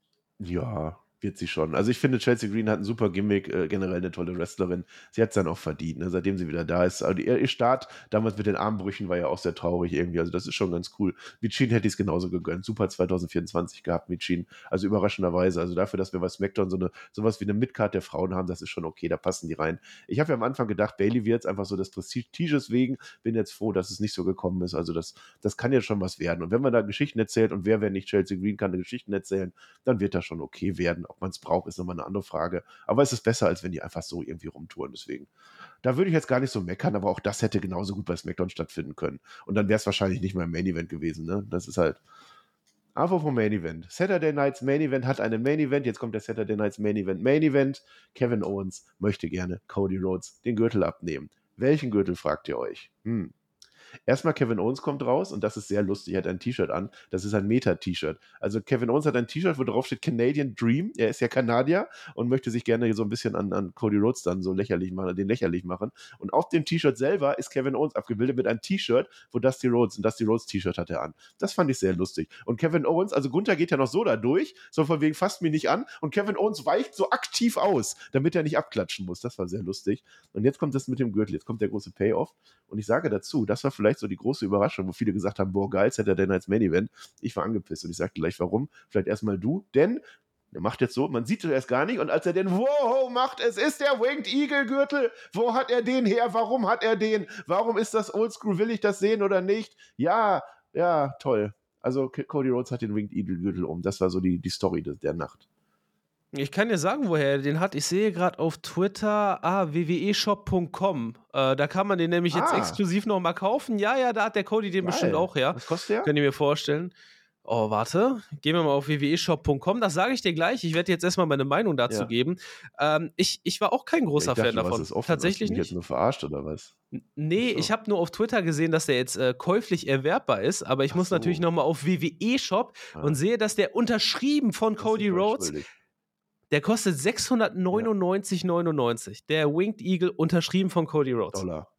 Ja, wird sie schon. Also ich finde, Chelsea Green hat ein super Gimmick, äh, generell eine tolle Wrestlerin. Sie hat es dann auch verdient, ne, seitdem sie wieder da ist. Also ihr, ihr Start damals mit den Armbrüchen war ja auch sehr traurig irgendwie. Also das ist schon ganz cool. Michin hätte ich es genauso gegönnt. Super zwanzig vierundzwanzig gehabt, Michin. Also überraschenderweise. Also dafür, dass wir bei SmackDown so eine, sowas wie eine Midcard der Frauen haben, das ist schon okay, da passen die rein. Ich habe ja am Anfang gedacht, Bayley wird es einfach so des Prestiges wegen. Bin jetzt froh, dass es nicht so gekommen ist. Also das, das kann ja schon was werden. Und wenn man da Geschichten erzählt und wer, wenn nicht Chelsea Green, kann Geschichten erzählen, dann wird das schon okay werden. Ob man es braucht, ist nochmal eine andere Frage. Aber es ist besser, als wenn die einfach so irgendwie rumtouren. Deswegen, da würde ich jetzt gar nicht so meckern, aber auch das hätte genauso gut bei SmackDown stattfinden können. Und dann wäre es wahrscheinlich nicht mal im Main Event gewesen. Ne? Das ist halt. Aber vom Main Event. Saturday Night's Main Event hat einen Main Event. Jetzt kommt der Saturday Night's Main Event. Main Event. Kevin Owens möchte gerne Cody Rhodes den Gürtel abnehmen. Welchen Gürtel, fragt ihr euch? Hm. Erstmal Kevin Owens kommt raus und das ist sehr lustig. Er hat ein T-Shirt an. Das ist ein Meta-T-Shirt. Also Kevin Owens hat ein T-Shirt, wo drauf steht Canadian Dream. Er ist ja Kanadier und möchte sich gerne so ein bisschen an, an Cody Rhodes dann so lächerlich machen, den lächerlich machen. Und auf dem T-Shirt selber ist Kevin Owens abgebildet mit einem T-Shirt, wo Dusty Rhodes, ein Dusty Rhodes T-Shirt hat er an. Das fand ich sehr lustig. Und Kevin Owens, also Gunther geht ja noch so da durch, so von wegen fasst mich nicht an und Kevin Owens weicht so aktiv aus, damit er nicht abklatschen muss. Das war sehr lustig. Und jetzt kommt das mit dem Gürtel. Jetzt kommt der große Payoff. Und ich sage dazu, das war vielleicht so die große Überraschung, wo viele gesagt haben, boah, geil, hätte er denn als Main Event. Ich war angepisst und ich sagte gleich, warum? Vielleicht erstmal du, denn er macht jetzt so, man sieht es erst gar nicht und als er den Wow macht, es ist der Winged Eagle Gürtel. Wo hat er den her? Warum hat er den? Warum ist das Oldschool? Will ich das sehen oder nicht? Ja, ja, toll. Also Cody Rhodes hat den Winged Eagle Gürtel um. Das war so die, die Story de- der Nacht. Ich kann dir sagen, woher er den hat. Ich sehe gerade auf Twitter, ah, w w e shop punkt com. Äh, da kann man den nämlich jetzt Ah. exklusiv noch mal kaufen. Ja, ja, da hat der Cody den Geil. bestimmt auch her. Was kostet der? Könnt ihr mir vorstellen. Oh, warte. Gehen wir mal auf w w e shop punkt com. Das sage ich dir gleich. Ich werde jetzt erstmal meine Meinung dazu Ja. geben. Ähm, ich, ich war auch kein großer ich dachte, Fan du hast davon. es offen. Tatsächlich Hast du mich nicht. jetzt nur verarscht oder was? N- Nee, Ach so. ich habe nur auf Twitter gesehen, dass der jetzt äh, käuflich erwerbbar ist, aber ich Ach muss so. natürlich nochmal auf w w e shop Ah. und sehe, dass der unterschrieben von Das ist Cody voll Rhodes, schuldig. der kostet sechshundertneunundneunzig neunundneunzig. Der Winged Eagle unterschrieben von Cody Rhodes. Dollar.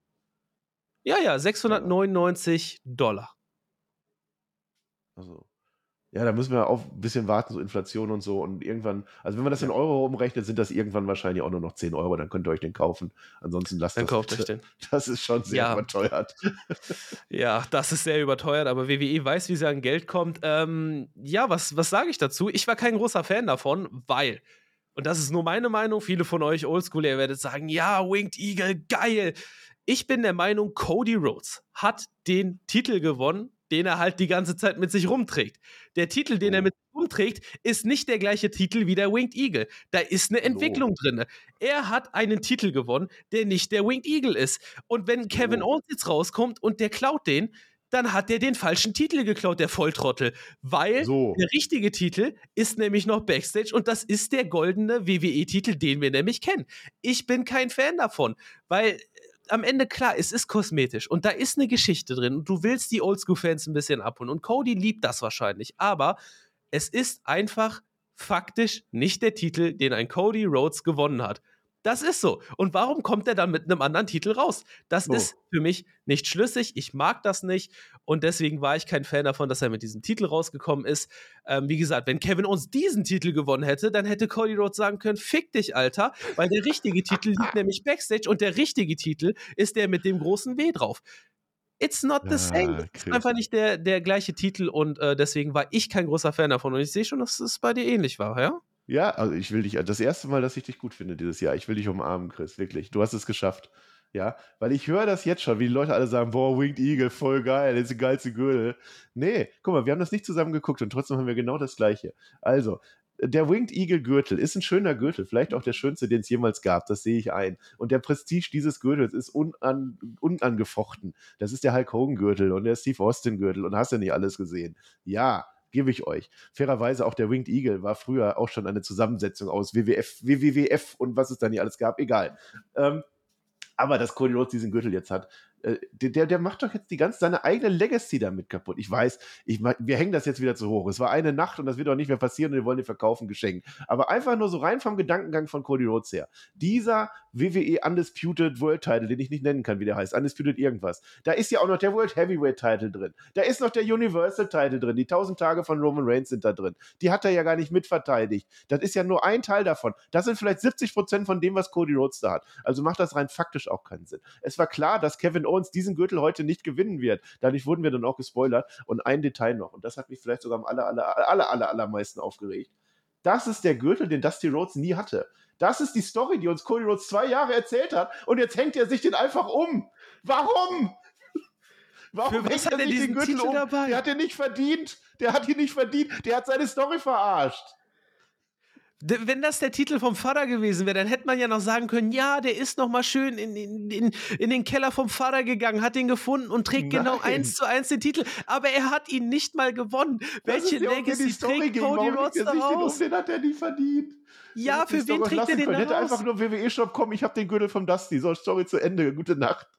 Ja, ja, sechshundertneunundneunzig Dollar. Also. Ja, da müssen wir auch ein bisschen warten, so Inflation und so. Und irgendwann, also wenn man das in Ja. Euro umrechnet, sind das irgendwann wahrscheinlich auch nur noch zehn Euro. Dann könnt ihr euch den kaufen. Ansonsten lasst Dann das kauft euch bitte. den. Das ist schon sehr Ja. überteuert. Ja, das ist sehr überteuert, aber W W E weiß, wie sie an Geld kommt. Ähm, ja, was, was sage ich dazu? Ich war kein großer Fan davon, weil, und das ist nur meine Meinung, viele von euch Oldschool, ihr werdet sagen, ja, Winged Eagle, geil. Ich bin der Meinung, Cody Rhodes hat den Titel gewonnen, den er halt die ganze Zeit mit sich rumträgt. Der Titel, den er Oh. mit sich rumträgt, ist nicht der gleiche Titel wie der Winged Eagle. Da ist eine So. Entwicklung drin. Er hat einen Titel gewonnen, der nicht der Winged Eagle ist. Und wenn Kevin So. Owens jetzt rauskommt und der klaut den, dann hat der den falschen Titel geklaut, der Volltrottel. Weil So. der richtige Titel ist nämlich noch Backstage und das ist der goldene W W E-Titel, den wir nämlich kennen. Ich bin kein Fan davon, weil äh, am Ende, klar, es ist kosmetisch und da ist eine Geschichte drin und du willst die Oldschool-Fans ein bisschen abholen und Cody liebt das wahrscheinlich, aber es ist einfach faktisch nicht der Titel, den ein Cody Rhodes gewonnen hat. Das ist so. Und warum kommt er dann mit einem anderen Titel raus? Das Oh. ist für mich nicht schlüssig. Ich mag das nicht. Und deswegen war ich kein Fan davon, dass er mit diesem Titel rausgekommen ist. Ähm, wie gesagt, wenn Kevin Owens diesen Titel gewonnen hätte, dann hätte Cody Rhodes sagen können, fick dich, Alter. Weil der richtige Titel liegt nämlich Backstage und der richtige Titel ist der mit dem großen W drauf. It's not the same. Ah, Es ist Chris. einfach nicht der, der gleiche Titel und äh, deswegen war ich kein großer Fan davon. Und ich sehe schon, dass es bei dir ähnlich war, ja? Ja, also ich will dich, das erste Mal, dass ich dich gut finde dieses Jahr. Ich will dich umarmen, Chris, wirklich. Du hast es geschafft. Ja, weil ich höre das jetzt schon, wie die Leute alle sagen, boah, Winged Eagle, voll geil, das ist die geilste Gürtel. Nee, guck mal, wir haben das nicht zusammen geguckt und trotzdem haben wir genau das Gleiche. Also, der Winged Eagle Gürtel ist ein schöner Gürtel, vielleicht auch der schönste, den es jemals gab, das sehe ich ein. Und der Prestige dieses Gürtels ist unan, unangefochten. Das ist der Hulk Hogan Gürtel und der Steve Austin Gürtel und hast ja nicht alles gesehen. Ja, gebe ich euch. Fairerweise auch der Winged Eagle war früher auch schon eine Zusammensetzung aus W W F, W W F und was es da nicht alles gab, egal. Ähm, aber dass Cody Rhodes diesen Gürtel jetzt hat, äh, der, der macht doch jetzt die ganze, seine eigene Legacy damit kaputt. Ich weiß, ich, wir hängen das jetzt wieder zu hoch. Es war eine Nacht und das wird auch nicht mehr passieren und wir wollen den verkaufen, geschenkt. Aber einfach nur so rein vom Gedankengang von Cody Rhodes her. Dieser W W E Undisputed World Title, den ich nicht nennen kann, wie der heißt, Undisputed irgendwas. Da ist ja auch noch der World Heavyweight Title drin. Da ist noch der Universal Title drin. Die tausend Tage von Roman Reigns sind da drin. Die hat er ja gar nicht mitverteidigt. Das ist ja nur ein Teil davon. Das sind vielleicht siebzig Prozent von dem, was Cody Rhodes da hat. Also macht das rein faktisch auch keinen Sinn. Es war klar, dass Kevin Owens diesen Gürtel heute nicht gewinnen wird. Dadurch wurden wir dann auch gespoilert. Und ein Detail noch, und das hat mich vielleicht sogar am aller, aller, aller, aller, allermeisten aufgeregt. Das ist der Gürtel, den Dusty Rhodes nie hatte. Das ist die Story, die uns Cody Rhodes zwei Jahre erzählt hat. Und jetzt hängt er sich den einfach um. Warum? Warum Für was hängt hat er er sich diesen den Gürtel Titel um? dabei? Der hat den nicht verdient. Der hat ihn nicht verdient. Der hat seine Story verarscht. D- Wenn das der Titel vom Vater gewesen wäre, dann hätte man ja noch sagen können, ja, der ist noch mal schön in, in, in, in den Keller vom Vater gegangen, hat ihn gefunden und trägt Nein. genau eins zu eins den Titel. Aber er hat ihn nicht mal gewonnen. Das Welche ist ja, um den die Legacy Story trägt ging. Cody Warum Rhodes legt er sich den um? daraus? Den hat er nie verdient. Ja, Hätte die für wen Story trägt er lassen den können. Hätte daraus? einfach nur W W E-Shop kommen, ich habe den Gürtel vom Dusty. So, Story zu Ende. Gute Nacht.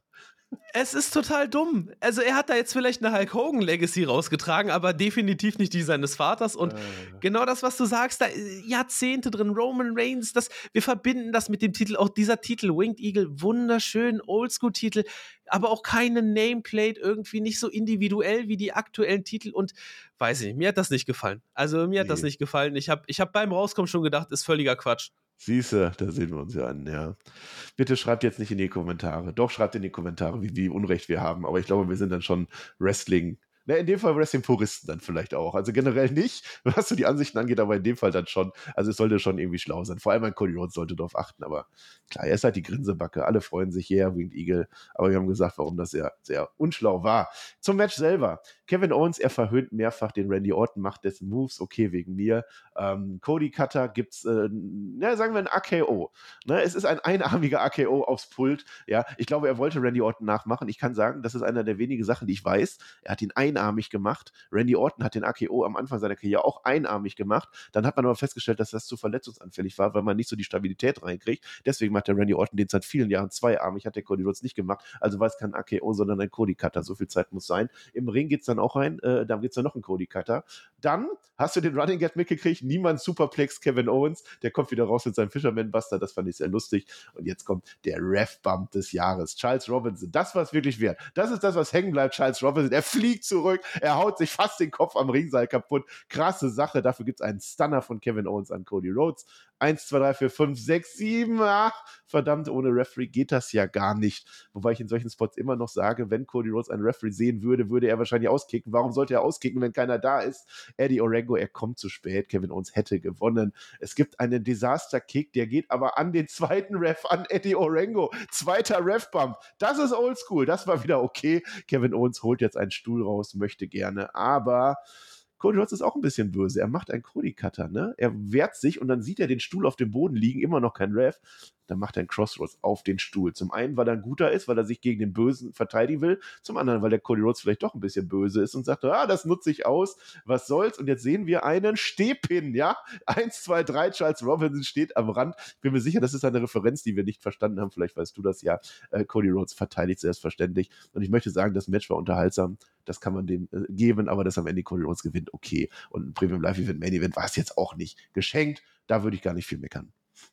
Es ist total dumm. Also er hat da jetzt vielleicht eine Hulk Hogan Legacy rausgetragen, aber definitiv nicht die seines Vaters. Und Äh. genau das, was du sagst, da äh, Jahrzehnte drin, Roman Reigns, das, wir verbinden das mit dem Titel, auch dieser Titel, Winged Eagle, wunderschön, Oldschool-Titel, aber auch keine Nameplate, irgendwie nicht so individuell wie die aktuellen Titel und weiß ich nicht, mir hat das nicht gefallen. Also mir hat das Nee. nicht gefallen. Ich habe ich hab beim Rauskommen schon gedacht, ist völliger Quatsch. Siehste, da sehen wir uns ja an, ja. Bitte schreibt jetzt nicht in die Kommentare. Doch, schreibt in die Kommentare, wie, wie Unrecht wir haben. Aber ich glaube, wir sind dann schon Wrestling. Na, in dem Fall Wrestling-Puristen dann vielleicht auch. Also generell nicht, was so die Ansichten angeht, aber in dem Fall dann schon. Also es sollte schon irgendwie schlau sein. Vor allem ein Cody Rhodes sollte darauf achten. Aber klar, er ist halt die Grinsebacke. Alle freuen sich, yeah, Winged Eagle. Aber wir haben gesagt, warum das sehr, sehr unschlau war. Zum Match selber. Kevin Owens, er verhöhnt mehrfach den Randy Orton, macht dessen Moves, okay, wegen mir. Ähm, Cody Cutter gibt's, äh, ja, sagen wir ein A K O. Ne, es ist ein einarmiger A K O aufs Pult. Ja, ich glaube, er wollte Randy Orton nachmachen. Ich kann sagen, das ist einer der wenigen Sachen, die ich weiß. Er hat ihn einarmig gemacht. Randy Orton hat den A K O am Anfang seiner Karriere auch einarmig gemacht. Dann hat man aber festgestellt, dass das zu verletzungsanfällig war, weil man nicht so die Stabilität reinkriegt. Deswegen macht der Randy Orton den seit vielen Jahren zweiarmig, hat der Cody Rhodes nicht gemacht. Also war es kein A K O, sondern ein Cody Cutter. So viel Zeit muss sein. Im Ring geht's dann auch rein. Äh, da gibt's dann noch einen Cody Cutter. Dann hast du den Running Gag mitgekriegt. Niemand superplex Kevin Owens. Der kommt wieder raus mit seinem Fisherman Buster. Das fand ich sehr lustig. Und jetzt kommt der Ref-Bump des Jahres. Charles Robinson. Das war es wirklich wert. Das ist das, was hängen bleibt. Charles Robinson. Er fliegt zurück. Er haut sich fast den Kopf am Ringseil kaputt. Krasse Sache. Dafür gibt es einen Stunner von Kevin Owens an Cody Rhodes. eins, zwei, drei, vier, fünf, sechs, sieben, acht. Verdammt, ohne Referee geht das ja gar nicht. Wobei ich in solchen Spots immer noch sage, wenn Cody Rhodes einen Referee sehen würde, würde er wahrscheinlich auskicken. Warum sollte er auskicken, wenn keiner da ist? Eddie Orengo, er kommt zu spät. Kevin Owens hätte gewonnen. Es gibt einen Disaster-Kick, der geht aber an den zweiten Ref, an Eddie Orengo. Zweiter Ref-Bump. Das ist oldschool. Das war wieder okay. Kevin Owens holt jetzt einen Stuhl raus, möchte gerne, aber Cody Rhodes ist auch ein bisschen böse. Er macht einen Cody-Cutter, ne? Er wehrt sich und dann sieht er den Stuhl auf dem Boden liegen, immer noch kein Ref. Dann macht er einen Crossroads auf den Stuhl. Zum einen, weil er ein Guter ist, weil er sich gegen den Bösen verteidigen will. Zum anderen, weil der Cody Rhodes vielleicht doch ein bisschen böse ist und sagt, ah, das nutze ich aus. Was soll's? Und jetzt sehen wir einen Stehpin, ja? Eins, zwei, drei, Charles Robinson steht am Rand. Ich bin mir sicher, das ist eine Referenz, die wir nicht verstanden haben. Vielleicht weißt du das ja. Äh, Cody Rhodes verteidigt selbstverständlich. Und ich möchte sagen, das Match war unterhaltsam. Das kann man dem äh, geben, aber dass am Ende Cody Rhodes gewinnt, okay. Und ein Premium Live Event, Main Event war es jetzt auch nicht geschenkt. Da würde ich gar nicht viel meckern.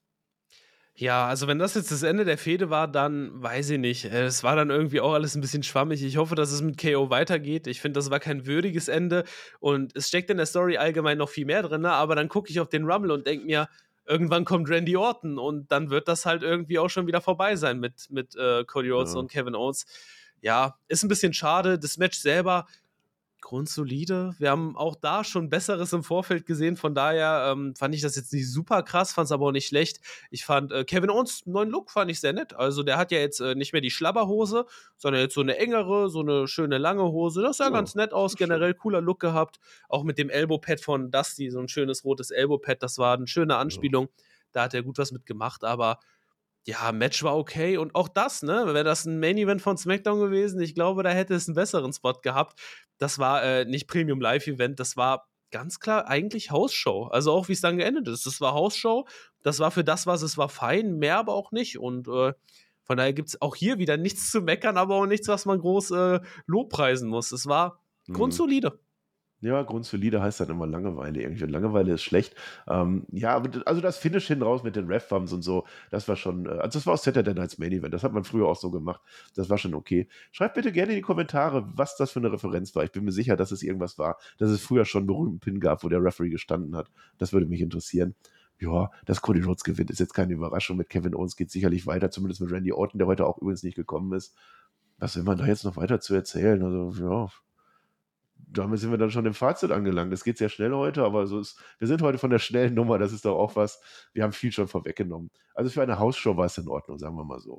Ja, also wenn das jetzt das Ende der Fehde war, dann weiß ich nicht. Es war dann irgendwie auch alles ein bisschen schwammig. Ich hoffe, dass es mit K O weitergeht. Ich finde, das war kein würdiges Ende und es steckt in der Story allgemein noch viel mehr drin, ne? Aber dann gucke ich auf den Rumble und denke mir, irgendwann kommt Randy Orton und dann wird das halt irgendwie auch schon wieder vorbei sein mit, mit äh, Cody Rhodes Ja. und Kevin Owens. ja, ist ein bisschen schade. Das Match selber grundsolide. Wir haben auch da schon Besseres im Vorfeld gesehen. Von daher ähm, fand ich das jetzt nicht super krass, fand es aber auch nicht schlecht. Ich fand äh, Kevin Owens neuen Look fand ich sehr nett. Also der hat ja jetzt äh, nicht mehr die Schlabberhose, sondern jetzt so eine engere, so eine schöne lange Hose. Das sah Ja, ganz nett aus. Generell cooler Look gehabt. Auch mit dem Elbow-Pad von Dusty, so ein schönes rotes Elbow-Pad. Das war eine schöne Anspielung. Da hat er gut was mit gemacht, aber ja, Match war okay und auch das, ne, wäre das ein Main-Event von SmackDown gewesen, ich glaube, da hätte es einen besseren Spot gehabt. Das war äh, nicht Premium-Live-Event, das war ganz klar eigentlich Hausshow. Also auch, wie es dann geendet ist. Das war Hausshow, das war für das, was es war, fein, mehr aber auch nicht und äh, von daher gibt es auch hier wieder nichts zu meckern, aber auch nichts, was man groß äh, lobpreisen muss. Es war Mhm. grundsolide. Ja, grundsolide heißt dann immer Langeweile irgendwie. Und Langeweile ist schlecht. Ähm, ja, aber d- also das Finish hin raus mit den Ref-Bumps und so, das war schon, äh, also das war aus Saturday Night's Main Event. Das hat man früher auch so gemacht. Das war schon okay. Schreibt bitte gerne in die Kommentare, was das für eine Referenz war. Ich bin mir sicher, dass es irgendwas war, dass es früher schon einen berühmten Pin gab, wo der Referee gestanden hat. Das würde mich interessieren. Ja, dass Cody Rhodes gewinnt, ist jetzt keine Überraschung. Mit Kevin Owens geht sicherlich weiter, zumindest mit Randy Orton, der heute auch übrigens nicht gekommen ist. Was will man da jetzt noch weiter zu erzählen? Also, ja, damit sind wir dann schon im Fazit angelangt. Das geht sehr schnell heute, aber so ist, wir sind heute von der schnellen Nummer, das ist doch auch was. Wir haben viel schon vorweggenommen. Also für eine Hausshow war es in Ordnung, sagen wir mal so.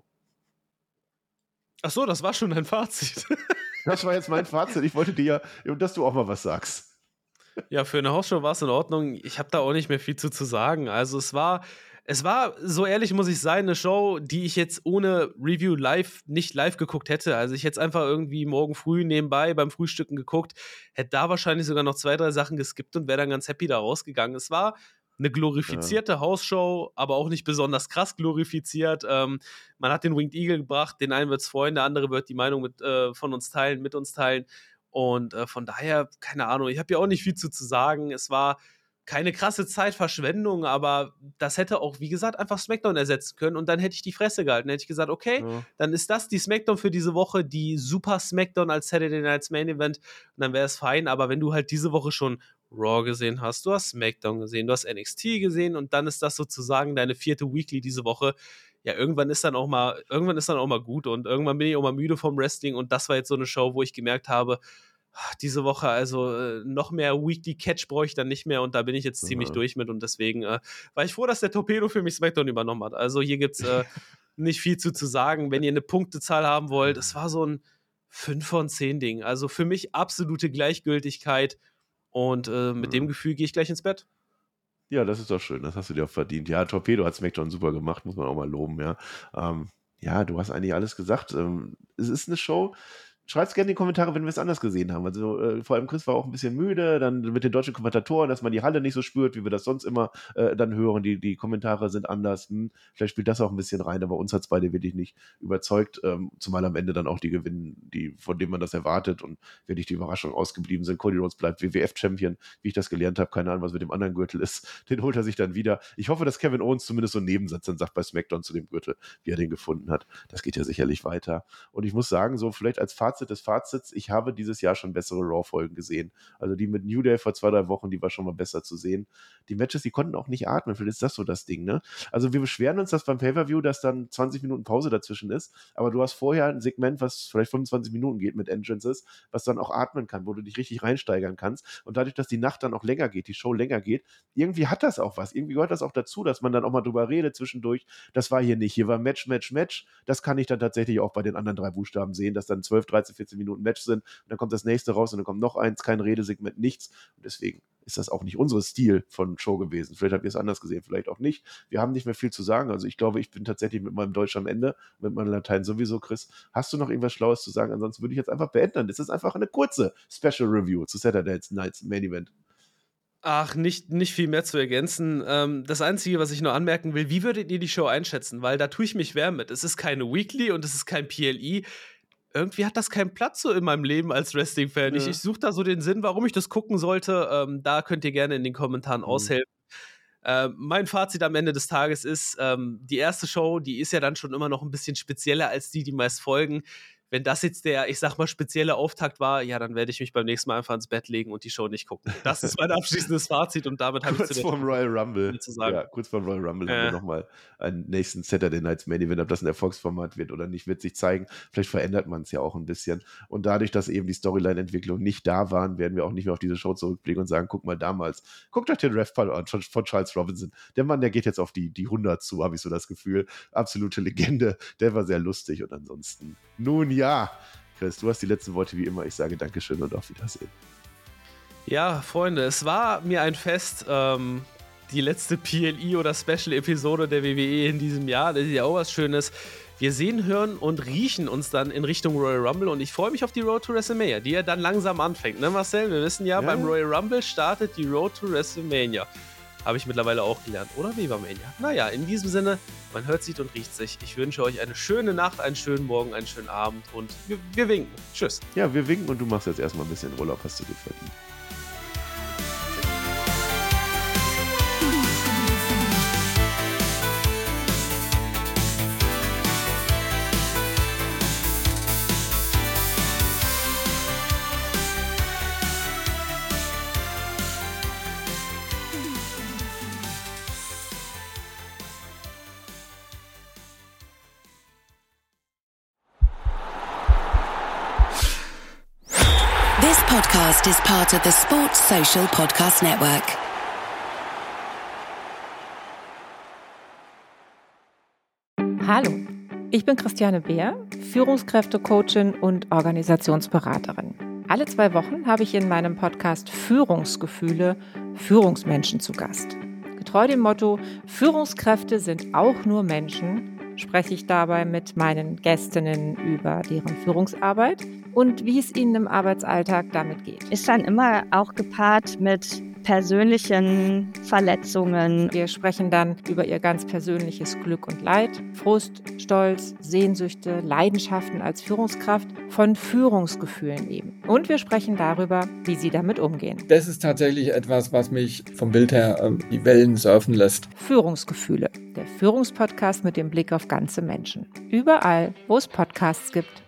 Ach so, das war schon dein Fazit. Das war jetzt mein Fazit. Ich wollte dir ja, dass du auch mal was sagst. Ja, für eine Hausshow war es in Ordnung. Ich habe da auch nicht mehr viel zu, zu sagen. Also es war, es war, so ehrlich muss ich sein, eine Show, die ich jetzt ohne Review live nicht live geguckt hätte. Also ich hätte es einfach irgendwie morgen früh nebenbei beim Frühstücken geguckt, hätte da wahrscheinlich sogar noch zwei, drei Sachen geskippt und wäre dann ganz happy da rausgegangen. Es war eine glorifizierte ja. Hausshow, aber auch nicht besonders krass glorifiziert. Ähm, man hat den Winged Eagle gebracht, den einen wird es freuen, der andere wird die Meinung mit, äh, von uns teilen, mit uns teilen. Und äh, von daher, keine Ahnung, ich habe ja auch nicht viel zu, zu sagen. Es war keine krasse Zeitverschwendung, aber das hätte auch, wie gesagt, einfach SmackDown ersetzen können und dann hätte ich die Fresse gehalten. Dann hätte ich gesagt, okay, ja. dann ist das die SmackDown für diese Woche, die super SmackDown als Saturday Night's Main Event und dann wäre es fein, aber wenn du halt diese Woche schon Raw gesehen hast, du hast SmackDown gesehen, du hast N X T gesehen und dann ist das sozusagen deine vierte Weekly diese Woche, ja, irgendwann ist dann auch mal, irgendwann ist dann auch mal gut und irgendwann bin ich auch mal müde vom Wrestling und das war jetzt so eine Show, wo ich gemerkt habe, diese Woche, also äh, noch mehr Weekly Catch brauche ich dann nicht mehr und da bin ich jetzt ziemlich Ja. durch mit und deswegen äh, war ich froh, dass der Torpedo für mich SmackDown übernommen hat. Also hier gibt es äh, nicht viel zu, zu sagen. Wenn ihr eine Punktezahl haben wollt, es war so ein fünf von zehn Ding. Also für mich absolute Gleichgültigkeit und äh, mit Ja. dem Gefühl gehe ich gleich ins Bett. Ja, das ist doch schön, das hast du dir auch verdient. Ja, Torpedo hat SmackDown super gemacht, muss man auch mal loben, ja. Ähm, ja, du hast eigentlich alles gesagt. Ähm, es ist eine Show. Schreibt es gerne in die Kommentare, wenn wir es anders gesehen haben. Also äh, vor allem Chris war auch ein bisschen müde, dann mit den deutschen Kommentatoren, dass man die Halle nicht so spürt, wie wir das sonst immer äh, dann hören. Die, die Kommentare sind anders. Hm, vielleicht spielt das auch ein bisschen rein, aber uns hat es beide wirklich nicht überzeugt, ähm, zumal am Ende dann auch die gewinnen, die, von denen man das erwartet und wirklich die Überraschung ausgeblieben sind. Cody Rhodes bleibt W W F-Champion, wie ich das gelernt habe. Keine Ahnung, was mit dem anderen Gürtel ist. Den holt er sich dann wieder. Ich hoffe, dass Kevin Owens zumindest so einen Nebensatz dann sagt bei SmackDown zu dem Gürtel, wie er den gefunden hat. Das geht ja sicherlich weiter. Und ich muss sagen, so vielleicht als Fazit des Fazits, ich habe dieses Jahr schon bessere Raw-Folgen gesehen. Also die mit New Day vor zwei, drei Wochen, die war schon mal besser zu sehen. Die Matches, die konnten auch nicht atmen. Vielleicht ist das so das Ding, ne? Also wir beschweren uns, dass beim Pay-Per-View, dass dann zwanzig Minuten Pause dazwischen ist, aber du hast vorher ein Segment, was vielleicht fünfundzwanzig Minuten geht mit Entrances, was dann auch atmen kann, wo du dich richtig reinsteigern kannst. Und dadurch, dass die Nacht dann auch länger geht, die Show länger geht, irgendwie hat das auch was. Irgendwie gehört das auch dazu, dass man dann auch mal drüber redet zwischendurch. Das war hier nicht. Hier war Match, Match, Match. Das kann ich dann tatsächlich auch bei den anderen drei Buchstaben sehen, dass dann zwölf, dreizehn, vierzehn Minuten Match sind und dann kommt das nächste raus und dann kommt noch eins, kein Redesegment, nichts. Und deswegen ist das auch nicht unser Stil von Show gewesen. Vielleicht habt ihr es anders gesehen, vielleicht auch nicht. Wir haben nicht mehr viel zu sagen. Also ich glaube, ich bin tatsächlich mit meinem Deutsch am Ende, mit meinem Latein sowieso. Chris, hast du noch irgendwas Schlaues zu sagen? Ansonsten würde ich jetzt einfach beenden. Das ist einfach eine kurze Special Review zu Saturday Night's Main Event. Ach, nicht, nicht viel mehr zu ergänzen. Ähm, das Einzige, was ich nur anmerken will, wie würdet ihr die Show einschätzen? Weil da tue ich mich schwer mit. Es ist keine Weekly und es ist kein P L I. Irgendwie hat das keinen Platz so in meinem Leben als Wrestling-Fan. Ja. Ich, ich suche da so den Sinn, warum ich das gucken sollte. Ähm, da könnt ihr gerne in den Kommentaren mhm. aushelfen. Äh, mein Fazit am Ende des Tages ist, ähm, die erste Show, die ist ja dann schon immer noch ein bisschen spezieller als die, die meist folgen. wenn das jetzt der, ich sag mal, spezielle Auftakt war, ja, dann werde ich mich beim nächsten Mal einfach ins Bett legen und die Show nicht gucken. Das ist mein abschließendes Fazit und damit habe ich Kurz zu vorm Royal Rumble. zu sagen. Ja, kurz vorm Royal Rumble Äh. haben wir nochmal einen nächsten Saturday Nights Main Event. Ob das ein Erfolgsformat wird oder nicht, wird sich zeigen. Vielleicht verändert man es ja auch ein bisschen. Und dadurch, dass eben die Storyline-Entwicklung nicht da waren, werden wir auch nicht mehr auf diese Show zurückblicken und sagen, guck mal damals, guckt euch den Ref-Part an von, von Charles Robinson. Der Mann, der geht jetzt auf die, die hundert zu, habe ich so das Gefühl. Absolute Legende. Der war sehr lustig und ansonsten, nun ja. Chris, du hast die letzten Worte wie immer. Ich sage Dankeschön und auf Wiedersehen. Ja, Freunde, es war mir ein Fest, ähm, die letzte P L I oder Special-Episode der W W E in diesem Jahr. Das ist ja auch was Schönes. Wir sehen, hören und riechen uns dann in Richtung Royal Rumble und ich freue mich auf die Road to WrestleMania, die ja dann langsam anfängt. Ne, Marcel? Wir wissen ja, ja, beim Royal Rumble startet die Road to WrestleMania. Habe ich mittlerweile auch gelernt. Oder Viva Mania. Naja, in diesem Sinne, man hört, sieht und riecht sich. Ich wünsche euch eine schöne Nacht, einen schönen Morgen, einen schönen Abend und wir, wir winken. Tschüss. Ja, wir winken und du machst jetzt erstmal ein bisschen Urlaub, hast du dir verdient. This podcast is part of the Sports Social Podcast Network. Hallo, ich bin Christiane Beer, Führungskräftecoachin und Organisationsberaterin. Alle zwei Wochen habe ich in meinem Podcast Führungsgefühle Führungsmenschen zu Gast. Getreu dem Motto, Führungskräfte sind auch nur Menschen, spreche ich dabei mit meinen Gästinnen über deren Führungsarbeit und wie es ihnen im Arbeitsalltag damit geht. Ist dann immer auch gepaart mit persönlichen Verletzungen. Wir sprechen dann über ihr ganz persönliches Glück und Leid, Frust, Stolz, Sehnsüchte, Leidenschaften als Führungskraft, von Führungsgefühlen eben. Und wir sprechen darüber, wie sie damit umgehen. Das ist tatsächlich etwas, was mich vom Bild her äh, die Wellen surfen lässt. Führungsgefühle, der Führungspodcast mit dem Blick auf ganze Menschen. Überall, wo es Podcasts gibt.